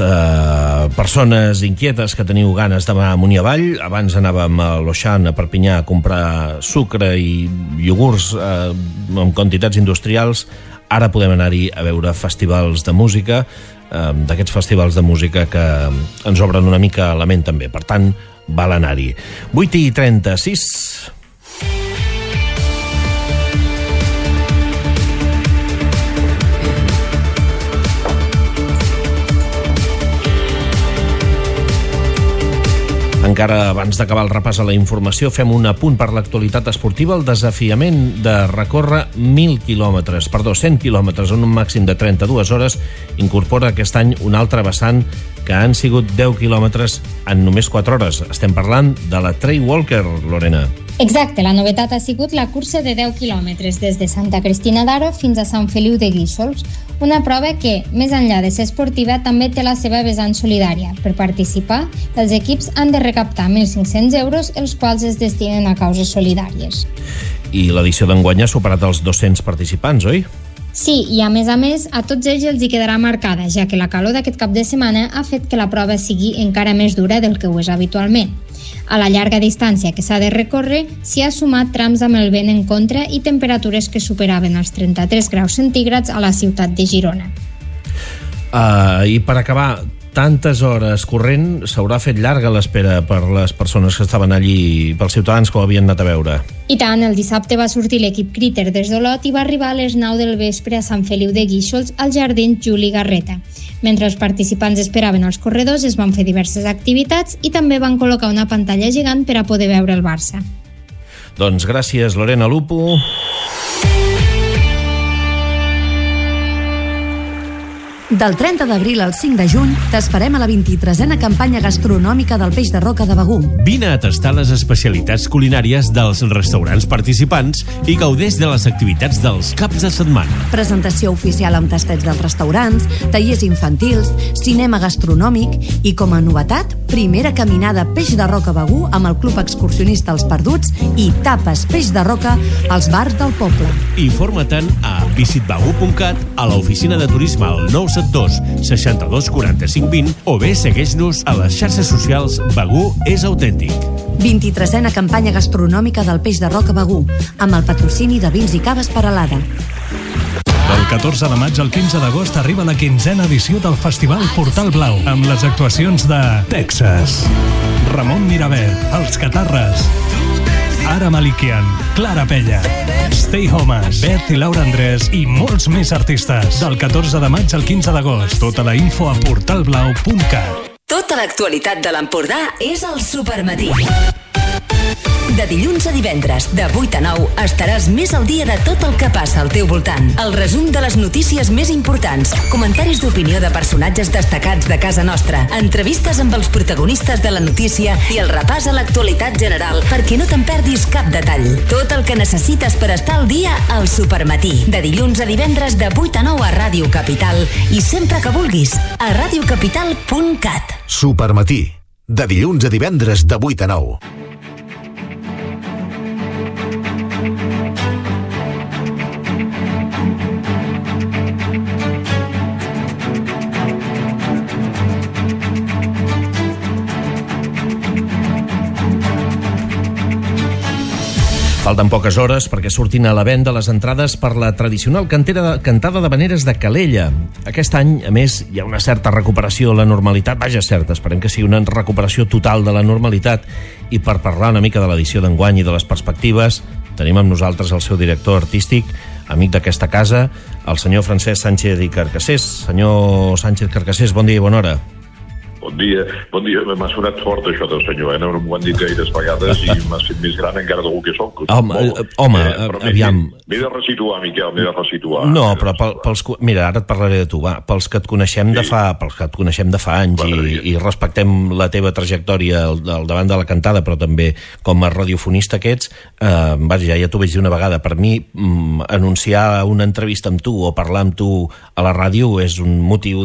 persones inquietes que teniu ganes d'anar amunt i avall, abans anàvem a l'Auchan, a Perpinyà, a comprar sucre i iogurts en quantitats industrials, ara podem anar-hi a veure festivals de música, d'aquests festivals de música que ens obren una mica la ment també, per tant, val anar-hi. 8:36. Encara abans d'acabar el repàs a la informació, fem un apunt per l'actualitat esportiva. El desafiament de recórrer 100 quilòmetres en un màxim de 32 hores incorpora aquest any un altre vessant que han sigut 10 quilòmetres en només 4 hores. Estem parlant de la Trail Walker, Lorena. Exacte, la novetat ha sigut la cursa de 10 quilòmetres des de Santa Cristina d'Aro fins a Sant Feliu de Guíxols, una prova que, més enllà de ser esportiva, també té la seva vessant solidària. Per participar, els equips han de recaptar 1.500 euros, els quals es destinen a causes solidàries. I l'edició d'enguany ha superat els 200 participants, oi? Sí, i a més, a tots ells els hi quedarà marcada, ja que la calor d'aquest cap de setmana ha fet que la prova sigui encara més dura del que ho és habitualment. A la llarga distància que s'ha de recórrer, s'hi ha sumat trams amb el vent en contra i temperatures que superaven els 33 graus centígrads a la ciutat de Girona. I per acabar, tantes hores corrent, s'haurà fet llarga l'espera per les persones que estaven allí, pels ciutadans que ho havien anat a veure. I tant, el dissabte va sortir l'equip Critter des d'Olot i va arribar a les 9 del vespre a Sant Feliu de Guíxols, al jardí Juli Garreta. Mentre els participants esperaven als corredors, es van fer diverses activitats i també van col·locar una pantalla gegant per a poder veure el Barça. Doncs gràcies, Lorena Lupo. Del 30 d'abril al 5 de juny t'esperem a la 23a campanya gastronòmica del Peix de Roca de Begur. Vine a tastar les especialitats culinàries dels restaurants participants i gaudeix de les activitats dels caps de setmana. Presentació oficial amb tastets dels restaurants, tallers infantils, cinema gastronòmic i, com a novetat, primera caminada Peix de Roca Begur amb el Club Excursionista Els Perduts i tapes Peix de Roca als bars del poble. Informa-te'n a visitbegur.cat, a l'oficina de turisme al 972 62 45 20 o bé segueix-nos a les xarxes socials Begur és autèntic. 23a campanya gastronòmica del Peix de Roca Begur, amb el patrocini de Vins i Caves Peralada. Del 14 de maig al 15 d'agost arriba la 15a edició del Festival Portal Blau, amb les actuacions de Texas, Ramon Mirabet, Els Catarres, Ara Malikian, Clara Pella, Stay Homes, Bert i Laura Andrés i molts més artistes. Del 14 de maig al 15 d'agost. Tota la info a portalblau.cat. Tota l'actualitat de l'Empordà és al Supermatí. De dilluns a divendres, de 8 a 9, estaràs més al dia de tot el que passa al teu voltant. El resum de les notícies més importants, comentaris d'opinió de personatges destacats de casa nostra, entrevistes amb els protagonistes de la notícia i el repàs a l'actualitat general perquè no te'n perdis cap detall. Tot el que necessites per estar al dia al Supermatí. De dilluns a divendres, de 8 a 9 a Ràdio Capital i sempre que vulguis, a radiocapital.cat. Supermatí. De dilluns a divendres, de 8 a 9. Falten poques hores perquè surtin a la venda les entrades per la tradicional cantada d'havaneres de Calella. Aquest any, a més, hi ha una certa recuperació a la normalitat. Vaja, certa, esperem que sigui una recuperació total de la normalitat. I per parlar una mica de l'edició d'enguany i de les perspectives, tenim amb nosaltres el seu director artístic, amic d'aquesta casa, el senyor Francesc Sánchez i Carcassés. Senyor Sánchez Carcassés, bon dia i bona hora. Bon dia. M'ha sonat fort això del senyor, no m'ho han dit gaires vegades i m'has fet més gran encara d'algú que soc. Aviam. M'he de resituar, Miquel, m'he de resituar. No, però mira, ara et parlaré de tu, va. Pels que et coneixem de fa anys i respectem la teva trajectòria al davant de la cantada, però també com a radiofonista que ets, ja t'ho vaig dir una vegada, per mi anunciar una entrevista amb tu o parlar amb tu a la ràdio és un motiu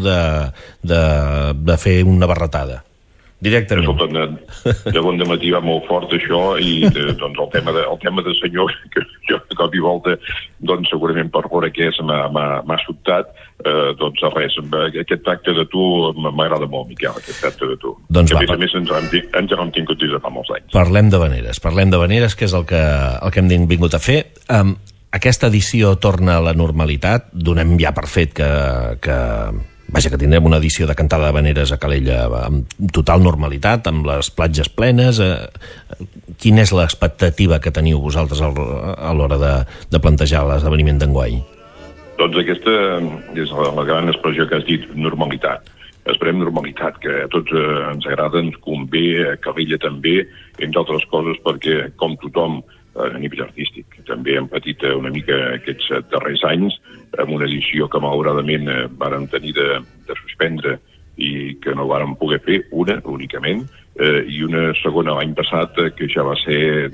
de fer una barretada. Directament. De bon dematí va molt fort això i doncs el tema del senyor que jo de cop i volta doncs segurament per veure què és m'ha sobtat, doncs res, aquest tracte de tu m'agrada molt, Miquel, aquest tracte de tu. Doncs que a més ens hem tingut des de fa molts anys. Parlem d'havaneres, que és el que hem vingut a fer. Aquesta edició torna a la normalitat, donem ja per fet que tindrem una edició de cantada d'havaneres a Calella amb total normalitat, amb les platges plenes. Quina és l'expectativa que teniu vosaltres a l'hora de plantejar l'esdeveniment d'enguany? Doncs aquesta és la gran expressió que has dit, normalitat. Esperem normalitat, que a tots ens agrada, ens convé, a Calella també, entre altres coses perquè, com tothom, a nivell artístic. També hem patit una mica aquests darrers anys amb una edició que malauradament vàrem tenir de suspendre i que no vàrem poder fer una únicament, i una segona l'any passat que ja va ser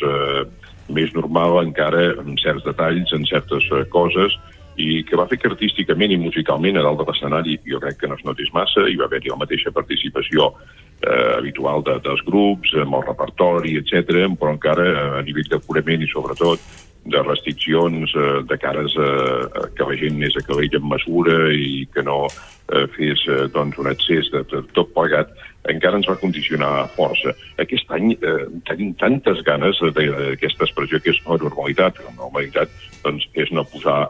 més normal encara en certs detalls, en certes coses, i que va fer que artísticament i musicalment a dalt de l'escenari jo crec que no es notés massa, hi va haver-hi la mateixa participació habitual dels grups, amb el repertori, etc., però encara a nivell d'aforament i sobretot de restriccions de cares que la gent anés a cavall amb mesura i que no fes un excés de tot plegat, encara ens va condicionar força. Aquest any tenim tantes ganes d'aquesta expressió que és la normalitat. La normalitat és no posar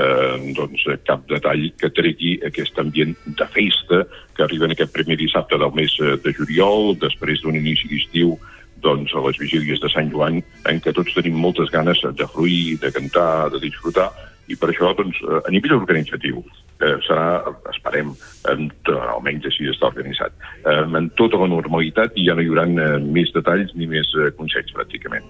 cap detall que tregui aquest ambient de festa que arriba en aquest primer dissabte del mes de juliol, després d'un inici d'estiu a les vigílies de Sant Joan, en què tots tenim moltes ganes de fruir, de cantar, de disfrutar, i per això, a nivell organitzatiu, serà, esperem, almenys així està organitzat, en tota la normalitat i ja no hi haurà més detalls ni més consells, pràcticament.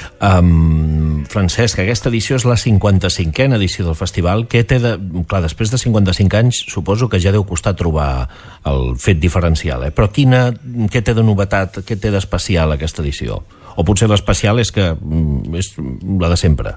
Francesc, aquesta edició és la 55a edició del festival. Què té de... Clar, després de 55 anys, suposo que ja deu costar trobar el fet diferencial, però què té de novetat, què té d'especial aquesta edició? O potser l'especial és que és la de sempre?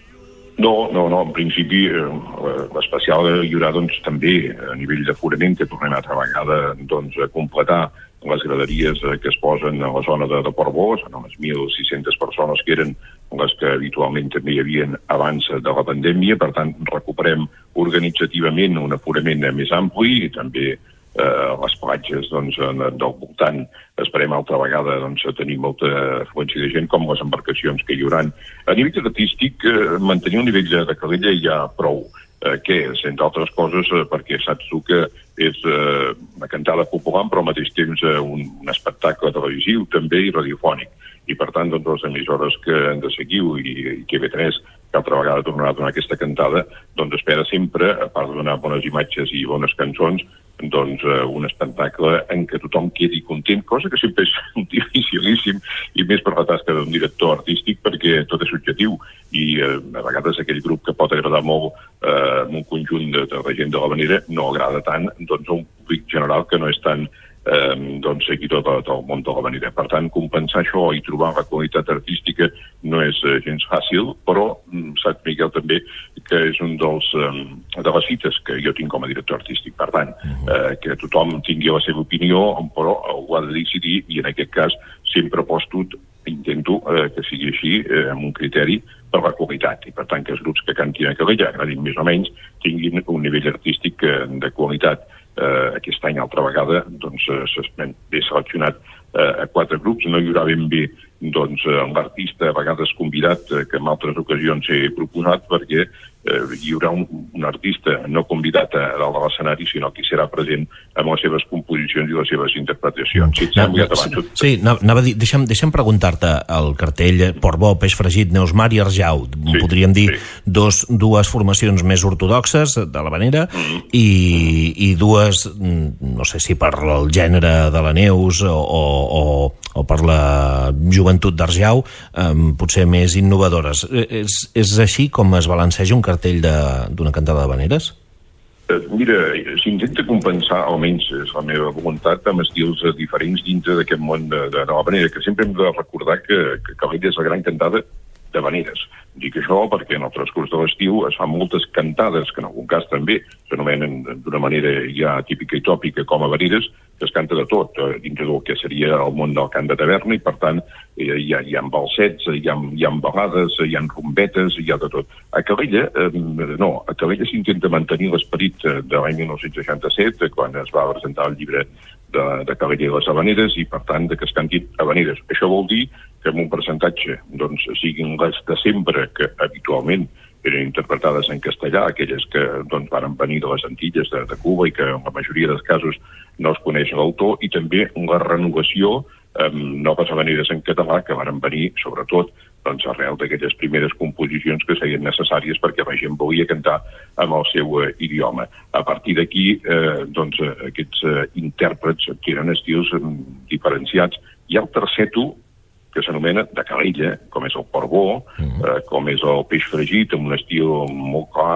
No, en principi l'especial hi haurà també a nivell d'aforament, que tornem altra vegada a completar les graderies que es posen a la zona de Portbó, són unes 1.600 persones que eren les que habitualment també hi havien abans de la pandèmia, per tant recuperem organitzativament un aforament més ampli i també les platges del voltant esperem altra vegada tenir molta afluència de gent com les embarcacions que hi haurà. A nivell artístic, mantenir un nivell de calella ja prou, que és, entre altres coses, perquè saps tu que és una cantada popular però al mateix temps un espectacle televisiu també i radiofònic, i per tant les emissores que han de seguiu i TV3 que altra vegada tornarà a donar aquesta cantada, espera sempre, a part de donar bones imatges i bones cançons, un espectacle en què tothom quedi content, cosa que sempre és dificilíssim i més per la tasca d'un director artístic perquè tot és subjectiu i a vegades aquell grup que pot agradar molt en un conjunt de la gent de l'Havanera no agrada tant a un públic general que no és tan seguidor del món de l'Havanera. Per tant, compensar això i trobar la qualitat artística no és gens fàcil, però saps, Miquel, també que és un de les fites que jo tinc com a director artístic. Per tant, que tothom tingui la seva opinió, però ho ha de decidir i en aquest cas sempre intento que sigui així amb un criteri per la qualitat i per tant que els grups que cantin a calella agradin més o menys tinguin un nivell artístic de qualitat. Aquest any altra vegada he seleccionat a 4 grups, no hi haurà ben bé l'artista a vegades convidat que en altres ocasions he proposat perquè hi haurà un artista no convidat a dalt de l'escenari sinó que serà present amb les seves composicions i les seves interpretacions. Sí, anava a dir, deixa'm preguntar-te el cartell Portbó, Peix Fregit, Neus Mar i Arjau, podríem dir dues formacions més ortodoxes de l'Havanera i dues, no sé si per el gènere de la Neus o per la joventut d'Arjau, potser més innovadores. És així com es balanceja un cartell d'una cantada d'havaneres? Mira, s'intenta compensar, almenys és la meva voluntat, amb estils diferents dintre d'aquest món de l'havanera, que sempre hem de recordar que Calella és la gran cantada d'havaneres. Dic això perquè en el transcurs de l'estiu es fan moltes cantades, que en algun cas també s'anomenen d'una manera ja típica i tòpica com havaneres, que es canta de tot, dintre del que seria el món del cant de taverna, i per tant hi ha balsets, hi ha balades, hi ha rumbetes, hi ha de tot. A Calella, no, a Calella s'intenta mantenir l'esperit de l'any 1967, quan es va presentar el llibre de Calella i les havaneres, i per tant que es cantin havaneres. Això vol dir que en un percentatge siguin les de sempre, que habitualment eren interpretades en castellà, aquelles que van venir de les Antilles, de Cuba, i que en la majoria dels casos no es coneix l'autor, i també la renovació amb noves havaneres en català que van venir, sobretot, arrel d'aquelles primeres composicions que serien necessàries perquè la gent volia cantar amb el seu idioma. A partir d'aquí, aquests intèrprets que eren estils diferenciats. Hi ha el terceto, que s'anomena de Calella, com és el Portbó, com és el Peix Fregit, amb un estil molt clar,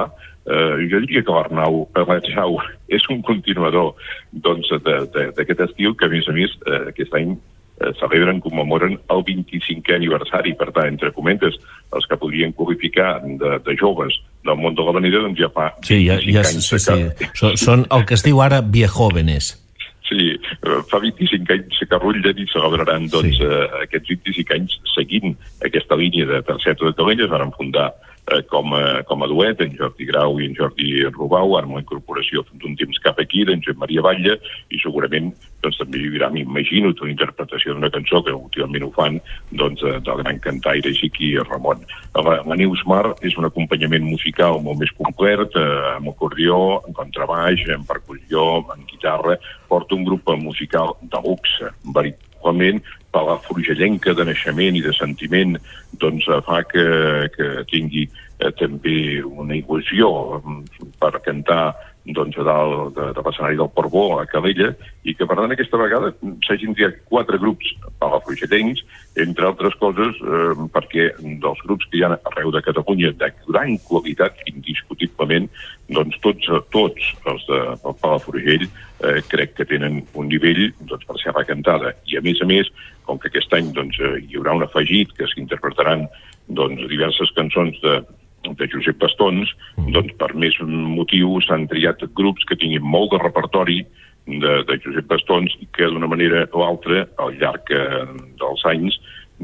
Jo diria que l'Arnau és un continuador d'aquest estil que, a més, aquest any commemoren el 25è aniversari. Per tant, entre cometes, els que podrien qualificar de joves del món de l'Avenida, doncs ja fa 25 anys. Són el que es diu ara viejóvenes. Sí, fa 25 anys que rutllen i celebraran aquests 25 anys seguint aquesta línia de Terceta de Calella. Es van fundar com a duet, en Jordi Grau i en Jordi Rubau, ara amb la incorporació d'un temps cap aquí, d'en Josep Maria Batlle, i segurament també hi haurà, m'imagino, una interpretació d'una cançó que últimament ho fan, del gran cantaire Xiqui Ramon. La Neus Mar és un acompanyament musical molt més complet, amb acordió, amb contrabaix, amb percussió, amb guitarra, porta un grup musical de luxe, veritablement, per la frugellenca de naixement i de sentiment, fa que tingui també una il·lusió per cantar a dalt de l'escenari del Portbó a Calella, i que per tant aquesta vegada s'hagin triat 4 grups palafrugellencs, entre altres coses perquè dels grups que hi ha arreu de Catalunya de gran qualitat, indiscutiblement, tots els de Palafrugell crec que tenen un nivell per ser recantada, i a més, com que aquest any hi haurà un afegit que s'interpretaran diverses cançons de Josep Bastons, per més motius s'han triat grups que tinguin molt de repertori de Josep Bastons i que d'una manera o altra, al llarg dels anys,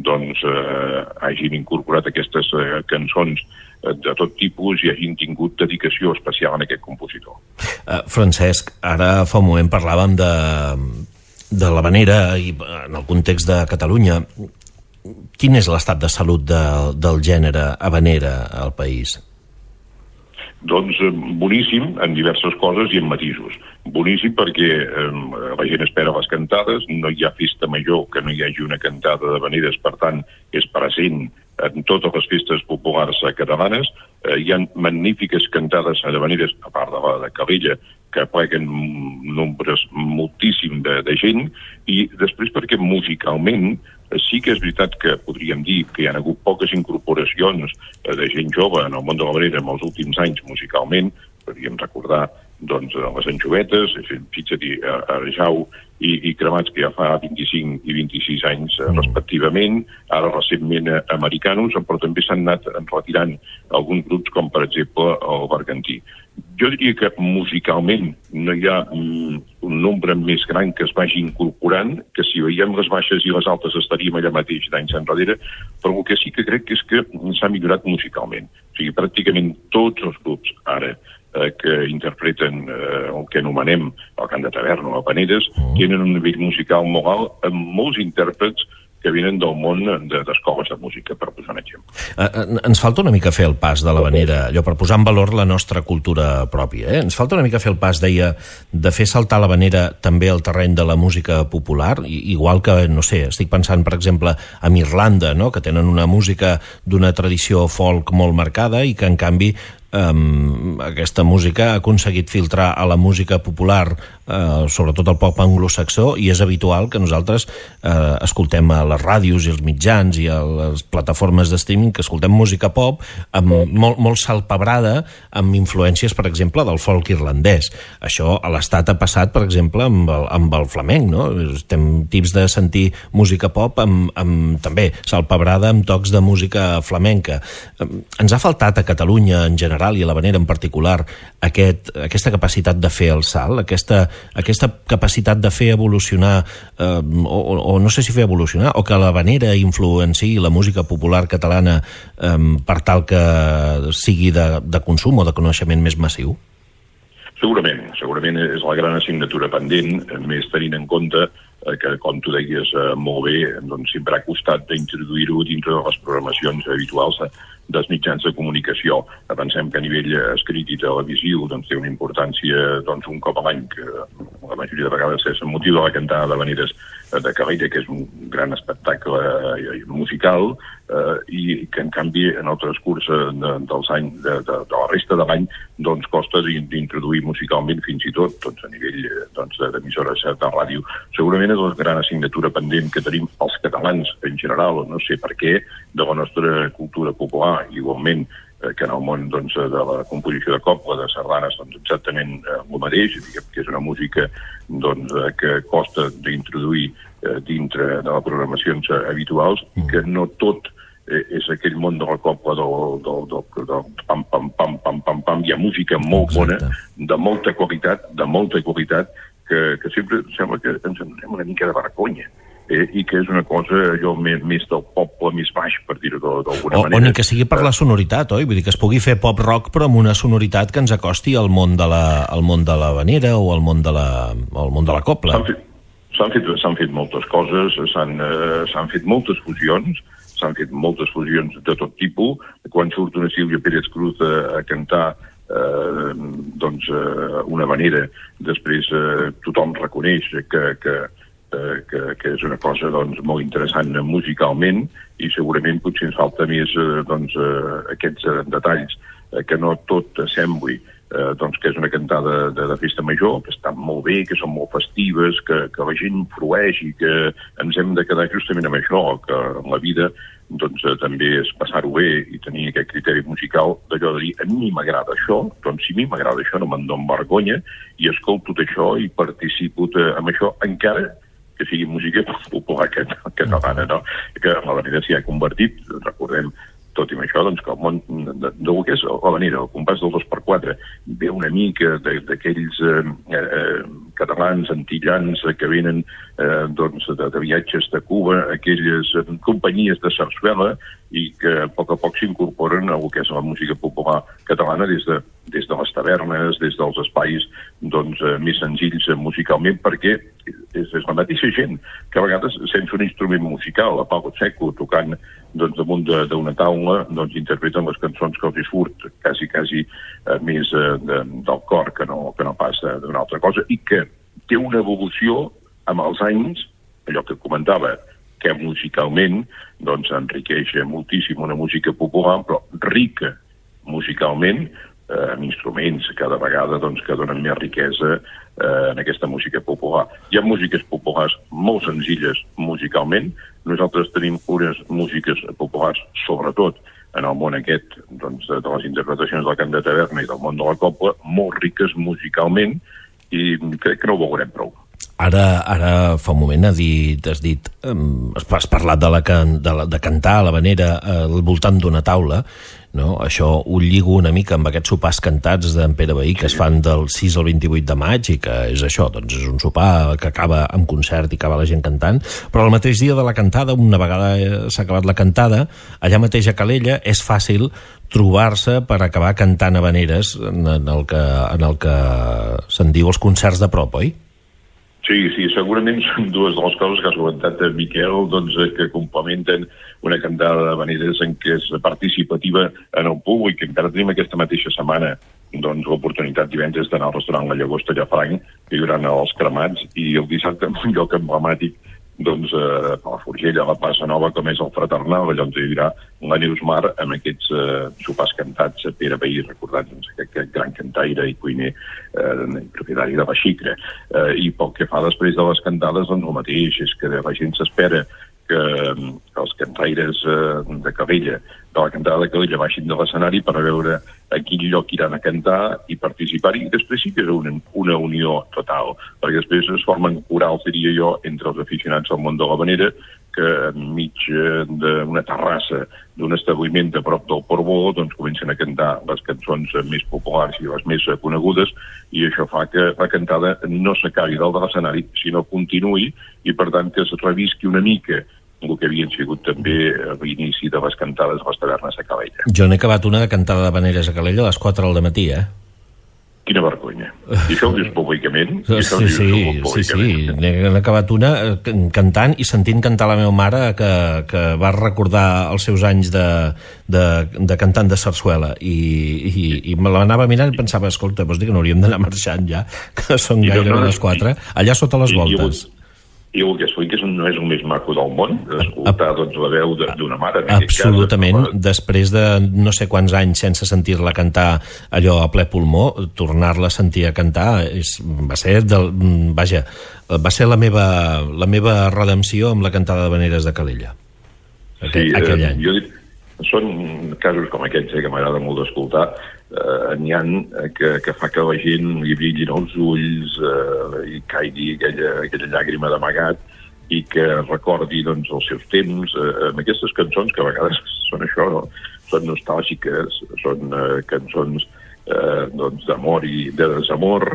hagin incorporat aquestes cançons de tot tipus i hagin tingut dedicació especial en aquest compositor. Francesc, ara fa un moment parlàvem de l'havanera i en el context de Catalunya. Quin és l'estat de salut del gènere havanera al país? Doncs boníssim en diverses coses i en matisos. Boníssim perquè la gent espera les cantades, no hi ha festa major que no hi hagi una cantada d'havaneres, per tant és present en totes les festes populars catalanes. Hi ha magnífiques cantades d'havaneres, a part de la de Calella, que pleguen nombres moltíssim de gent, i després perquè musicalment sí que és veritat que podríem dir que hi ha hagut poques incorporacions de gent jove en el món de l'havanera en els últims anys musicalment. Podríem recordar les Anxovetes, fixa-t'hi, Arjau i Cremats, que ja fa 25 i 26 anys respectivament, ara recentment Americanos, però també s'han anat retirant alguns grups com per exemple el Bergantí. Jo diria que musicalment no hi ha un nombre més gran que es vagi incorporant, que si veiem les baixes i les altes estaríem allà mateix d'anys enrere, però el que sí que crec és que s'ha millorat musicalment. O sigui, pràcticament tots els grups ara que interpreten el que anomenem el cant de taverna o habaneres tenen un nivell musical molt alt amb molts intèrprets que venen del món d'escoles de música, per posar un exemple. Ens falta una mica fer el pas de l'havanera, allò per posar en valor la nostra cultura pròpia. Ens falta una mica fer el pas, deia, de fer saltar l'havanera també al terreny de la música popular, igual que, no sé, estic pensant, per exemple, en Irlanda, no?, que tenen una música d'una tradició folk molt marcada i que, en canvi, aquesta música ha aconseguit filtrar a la música popular, sobretot el pop anglosaxó, i és habitual que nosaltres escoltem a les ràdios i els mitjans i a les plataformes de streaming que escoltem música pop molt salpebrada amb influències, per exemple, del folk irlandès. Això a l'Estat ha passat, per exemple, amb el flamenc, no? Estem tips de sentir música pop també salpebrada amb tocs de música flamenca. Ens ha faltat a Catalunya en general i a l'havanera en particular aquesta capacitat de fer el salt, aquesta capacitat de fer evolucionar o no sé si fer evolucionar o que l'havanera influenciï la música popular catalana per tal que sigui de consum o de coneixement més massiu? Segurament és la gran assignatura pendent, més tenint en compte que, com tu deies molt bé, sempre ha costat d'introduir-ho dintre de les programacions habituals dels mitjans de comunicació. Pensem que a nivell escrit i televisiu té una importància un cop a l'any, que la majoria de vegades és el motiu de la cantada d'havaneres de Calella, que és un gran espectacle musical, i que en canvi en el transcurs dels anys, de la resta de l'any, costa d'introduir musicalment fins i tot a nivell d'emissores de ràdio. Segurament és la gran assignatura pendent que tenim els catalans en general, no sé per què, de la nostra cultura popular, igualment que en el món doncs, de la composició de copla, de sardanes, doncs exactament el mateix, diguem que és una música doncs, que costa d'introduir dintre de les programacions habituals i que no tot és aquell món de la copla del pam, pam, pam, pam, pam, pam. Hi ha música molt bona, de molta qualitat, que sempre sembla que ens en donem una mica de vergonya. I que és una cosa allò més del poble, més baix, per dir-ho d'alguna manera. O ni que sigui per la sonoritat, oi? Vull dir que es pugui fer pop-rock però amb una sonoritat que ens acosti al món de la vanera o al món de la copla. S'han fet moltes coses, s'han fet moltes fusions, de tot tipus. Quan surt una Sílvia Pérez Cruz a cantar una vanera, després tothom reconeix que és una cosa molt interessant musicalment i segurament potser ens falta més aquests detalls, que no tot sembli que és una cantada de festa major, que estan molt bé, que són molt festives, que la gent frueix i que ens hem de quedar justament amb això, que en la vida també és passar-ho bé i tenir aquest criteri musical d'allò de dir, a mi m'agrada això, doncs si a mi m'agrada això no me'n dono vergonya i escolto tot això i participo amb això, encara que sigui música popular catalana, no? Que la vanera s'hi ha convertit, recordem, tot i això, doncs, que el món del que és la vanera, el compàs del 2x4, ve una mica d'aquells catalans, antillans, que venen de viatges de Cuba, aquelles companyies de sarsuela, i que a poc s'incorporen a el que és la música popular catalana des de les tavernes, des dels espais més senzills musicalment, perquè és la mateixa gent que a vegades sense un instrument musical, a palo seco, tocant damunt d'una taula, interpreten les cançons que els surt quasi més del cor que no pas d'una altra cosa, i que té una evolució amb els anys, allò que comentava, que musicalment enriqueix moltíssim una música popular, però rica musicalment, amb instruments cada vegada que donen més riquesa en aquesta música popular. Hi ha músiques populars molt senzilles musicalment. Nosaltres tenim unes músiques populars, sobretot en el món aquest de les interpretacions del cant de taverna i del món de la copla, molt riques musicalment, i crec que no ho veurem prou. Ara fa un moment has parlat de cantar a la vanera al voltant d'una taula, no? Això ho lligo una mica amb aquests sopars cantats d'en Pere Vehí que es fan del 6 al 28 de maig i que és això, doncs és un sopar que acaba amb concert i acaba la gent cantant, però el mateix dia de la cantada, una vegada s'ha acabat la cantada, allà mateix a Calella és fàcil trobar-se per acabar cantant habaneres en el que se'n diu els concerts de prop, oi? Sí, segurament són dues de les coses que has comentat, Miquel, que complementen una cantada d'habaneres en què és participativa en el públic, que encara tenim aquesta mateixa setmana l'oportunitat divendres d'anar al restaurant La Llagosta Llafranc, que hi haurà els cremats, i el dissabte en un lloc emblemàtic a la Forgella, a la Plaça Nova, com és el Fraternal, allà on hi haurà la Neus Mar amb aquests sopars cantats a Pere Vehí, recordant aquest gran cantaire i cuiner propietari de la Xicra. I pel que fa després de les cantades, el mateix, és que la gent s'espera que els cantaires de Calella, de la cantada de Calella, baixin de l'escenari per veure a quin lloc iran a cantar i participar-hi, i després sí que és una unió total, perquè després es formen corals, diria jo, entre els aficionats al món de la vanera, que enmig d'una terrassa d'un establiment a prop del Portbó comencen a cantar les cançons més populars i les més conegudes, i això fa que la cantada no s'acabi dalt de l'escenari, sinó continuï, i per tant que es revisqui una mica el que havien sigut també l'inici de les cantades a les tavernes a Calella. Jo n'he acabat una de cantada d'habaneres a Calella a les 4 del matí, Quina vergonya. I això ho dius públicament? Sí. N'he acabat una cantant i sentint cantar la meva mare que va recordar els seus anys de cantant de sarsuela i me l'anava mirant i pensava, escolta, vols dir que no hauríem d'anar marxant ja, que són gairebé les 4, allà sota les voltes. I el que es que no és el més maco del món, escoltar la veu d'una mare. Absolutament. Després de no sé quants anys sense sentir-la cantar allò a ple pulmó, tornar-la a sentir a cantar va ser la meva redempció amb la cantada d'habaneres de Calella aquell any. Jo dic, són casos com aquests, que m'agrada molt d'escoltar, n'hi ha que fa que la gent li brillin els ulls i caigui aquella llàgrima d'amagat i que recordi doncs, els seus temps amb aquestes cançons que a vegades són això, no? Són nostàlgiques, són cançons doncs, d'amor i de desamor,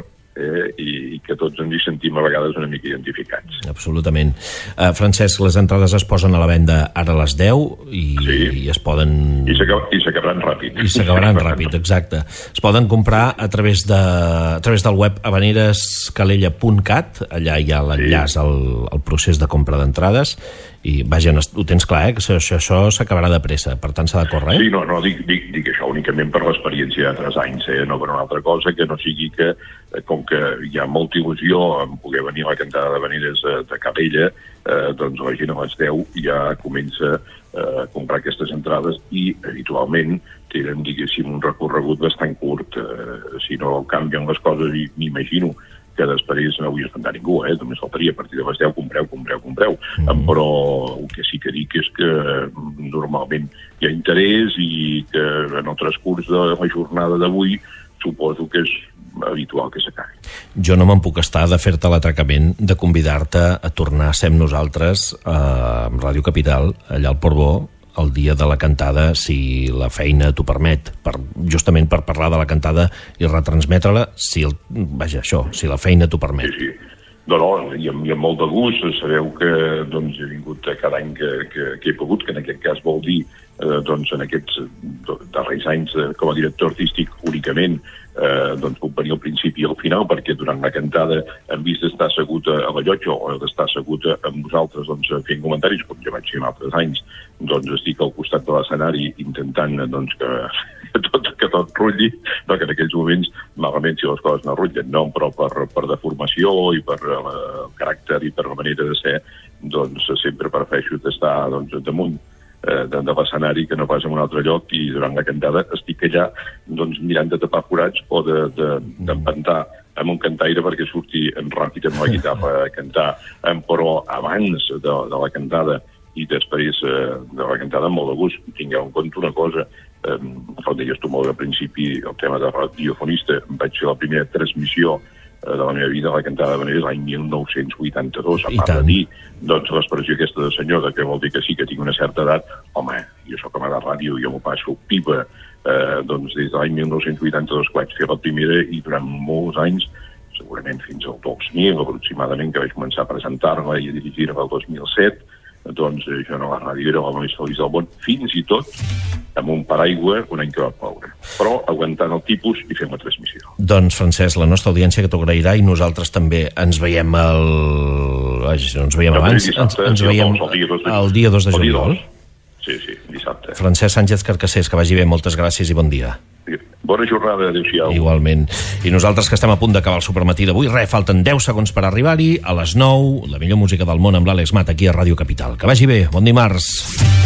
i que tots ens hi sentim a vegades una mica identificats. Absolutament. Francesc, les entrades es posen a la venda ara a les 10 i es poden... I s'acabaran ràpid. I s'acabaran ràpid, exacte. Es poden comprar a través del web avanerescalella.cat, allà hi ha l'enllaç al procés de compra d'entrades, i vaja, ho tens clar, que això s'acabarà de pressa, per tant s'ha de córrer. Sí, no, dic això únicament per l'experiència de 3 anys, no per una altra cosa, que no sigui que, com que hi ha molta il·lusió en poder venir a la cantada d'Havaneres de Calella, doncs la gent a les 10 ja comença a comprar aquestes entrades i habitualment tenen, diguéssim, un recorregut bastant curt. Si no canvien les coses, m'imagino que després no vull espantar ningú, només faltaria a partir de les 10 compreu. Però el que sí que dic és que normalment hi ha interès i que en el transcurs de la jornada d'avui suposo que és habitual que s'acabi. Jo no me'n puc estar de fer-te l'atracament de convidar-te a tornar a ser amb nosaltres a Ràdio Capital, allà al Portbó, el dia de la cantada, si la feina t'ho permet, justament per parlar de la cantada i retransmetre-la, si la feina t'ho permet. Sí. No, i amb molt de gust. Sabeu que doncs, he vingut cada any que he pogut, que en aquest cas vol dir doncs, en aquests darrers anys com a director artístic únicament, doncs puc venir al principi i al final, perquè durant la cantada, en vist d'estar assegut a la llotja o d'estar assegut amb vosaltres doncs, fent comentaris, com ja vaig fer en altres anys, doncs estic al costat de l'escenari intentant doncs, que tot rutlli, no, que en aquells moments malament si les coses no rutllen, no, però per deformació i per el caràcter i per la manera de ser, doncs sempre prefereixo estar doncs, damunt de l'escenari que no pas en un altre lloc, i durant la cantada estic allà doncs, mirant de tapar forats o d'empantar amb un cantaire perquè surti ràpid amb la guitarra a cantar, però abans de la cantada i després de la cantada molt de gust. Tingueu en compte una cosa, com deies tu molt al principi, el tema de radiofonista, vaig fer la primera transmissió de la meva vida a la cantada d'Havaneres l'any 1982, a part de dir doncs, l'expressió aquesta de senyora, que vol dir que sí que tinc una certa edat. Home, jo soc home de ràdio, jo m'ho passo pipa, doncs des de l'any 1982 que vaig fer la primera i durant molts anys, segurament fins al 2000 aproximadament, que vaig començar a presentar-la i a dirigir-la el 2007, doncs jo no la ràdio era la més feliç del món, fins i tot amb un paraigua un any que va ploure, però aguantant el tipus i fent la transmissió. Doncs Francesc, la nostra audiència que t'ho agrairà, i nosaltres també ens veiem ens veiem abans, ens veiem el dia 2 de juliol. Sí, dissabte. Francesc Sánchez Carcassés, que vagi bé, moltes gràcies i bon dia. Bona jornada, adéu-siau. Igualment. I nosaltres, que estem a punt d'acabar el supermatí d'avui, falten 10 segons per arribar-hi. A les 9, la millor música del món amb l'Àlex Mat aquí a Ràdio Capital. Que vagi bé, bon dimarts.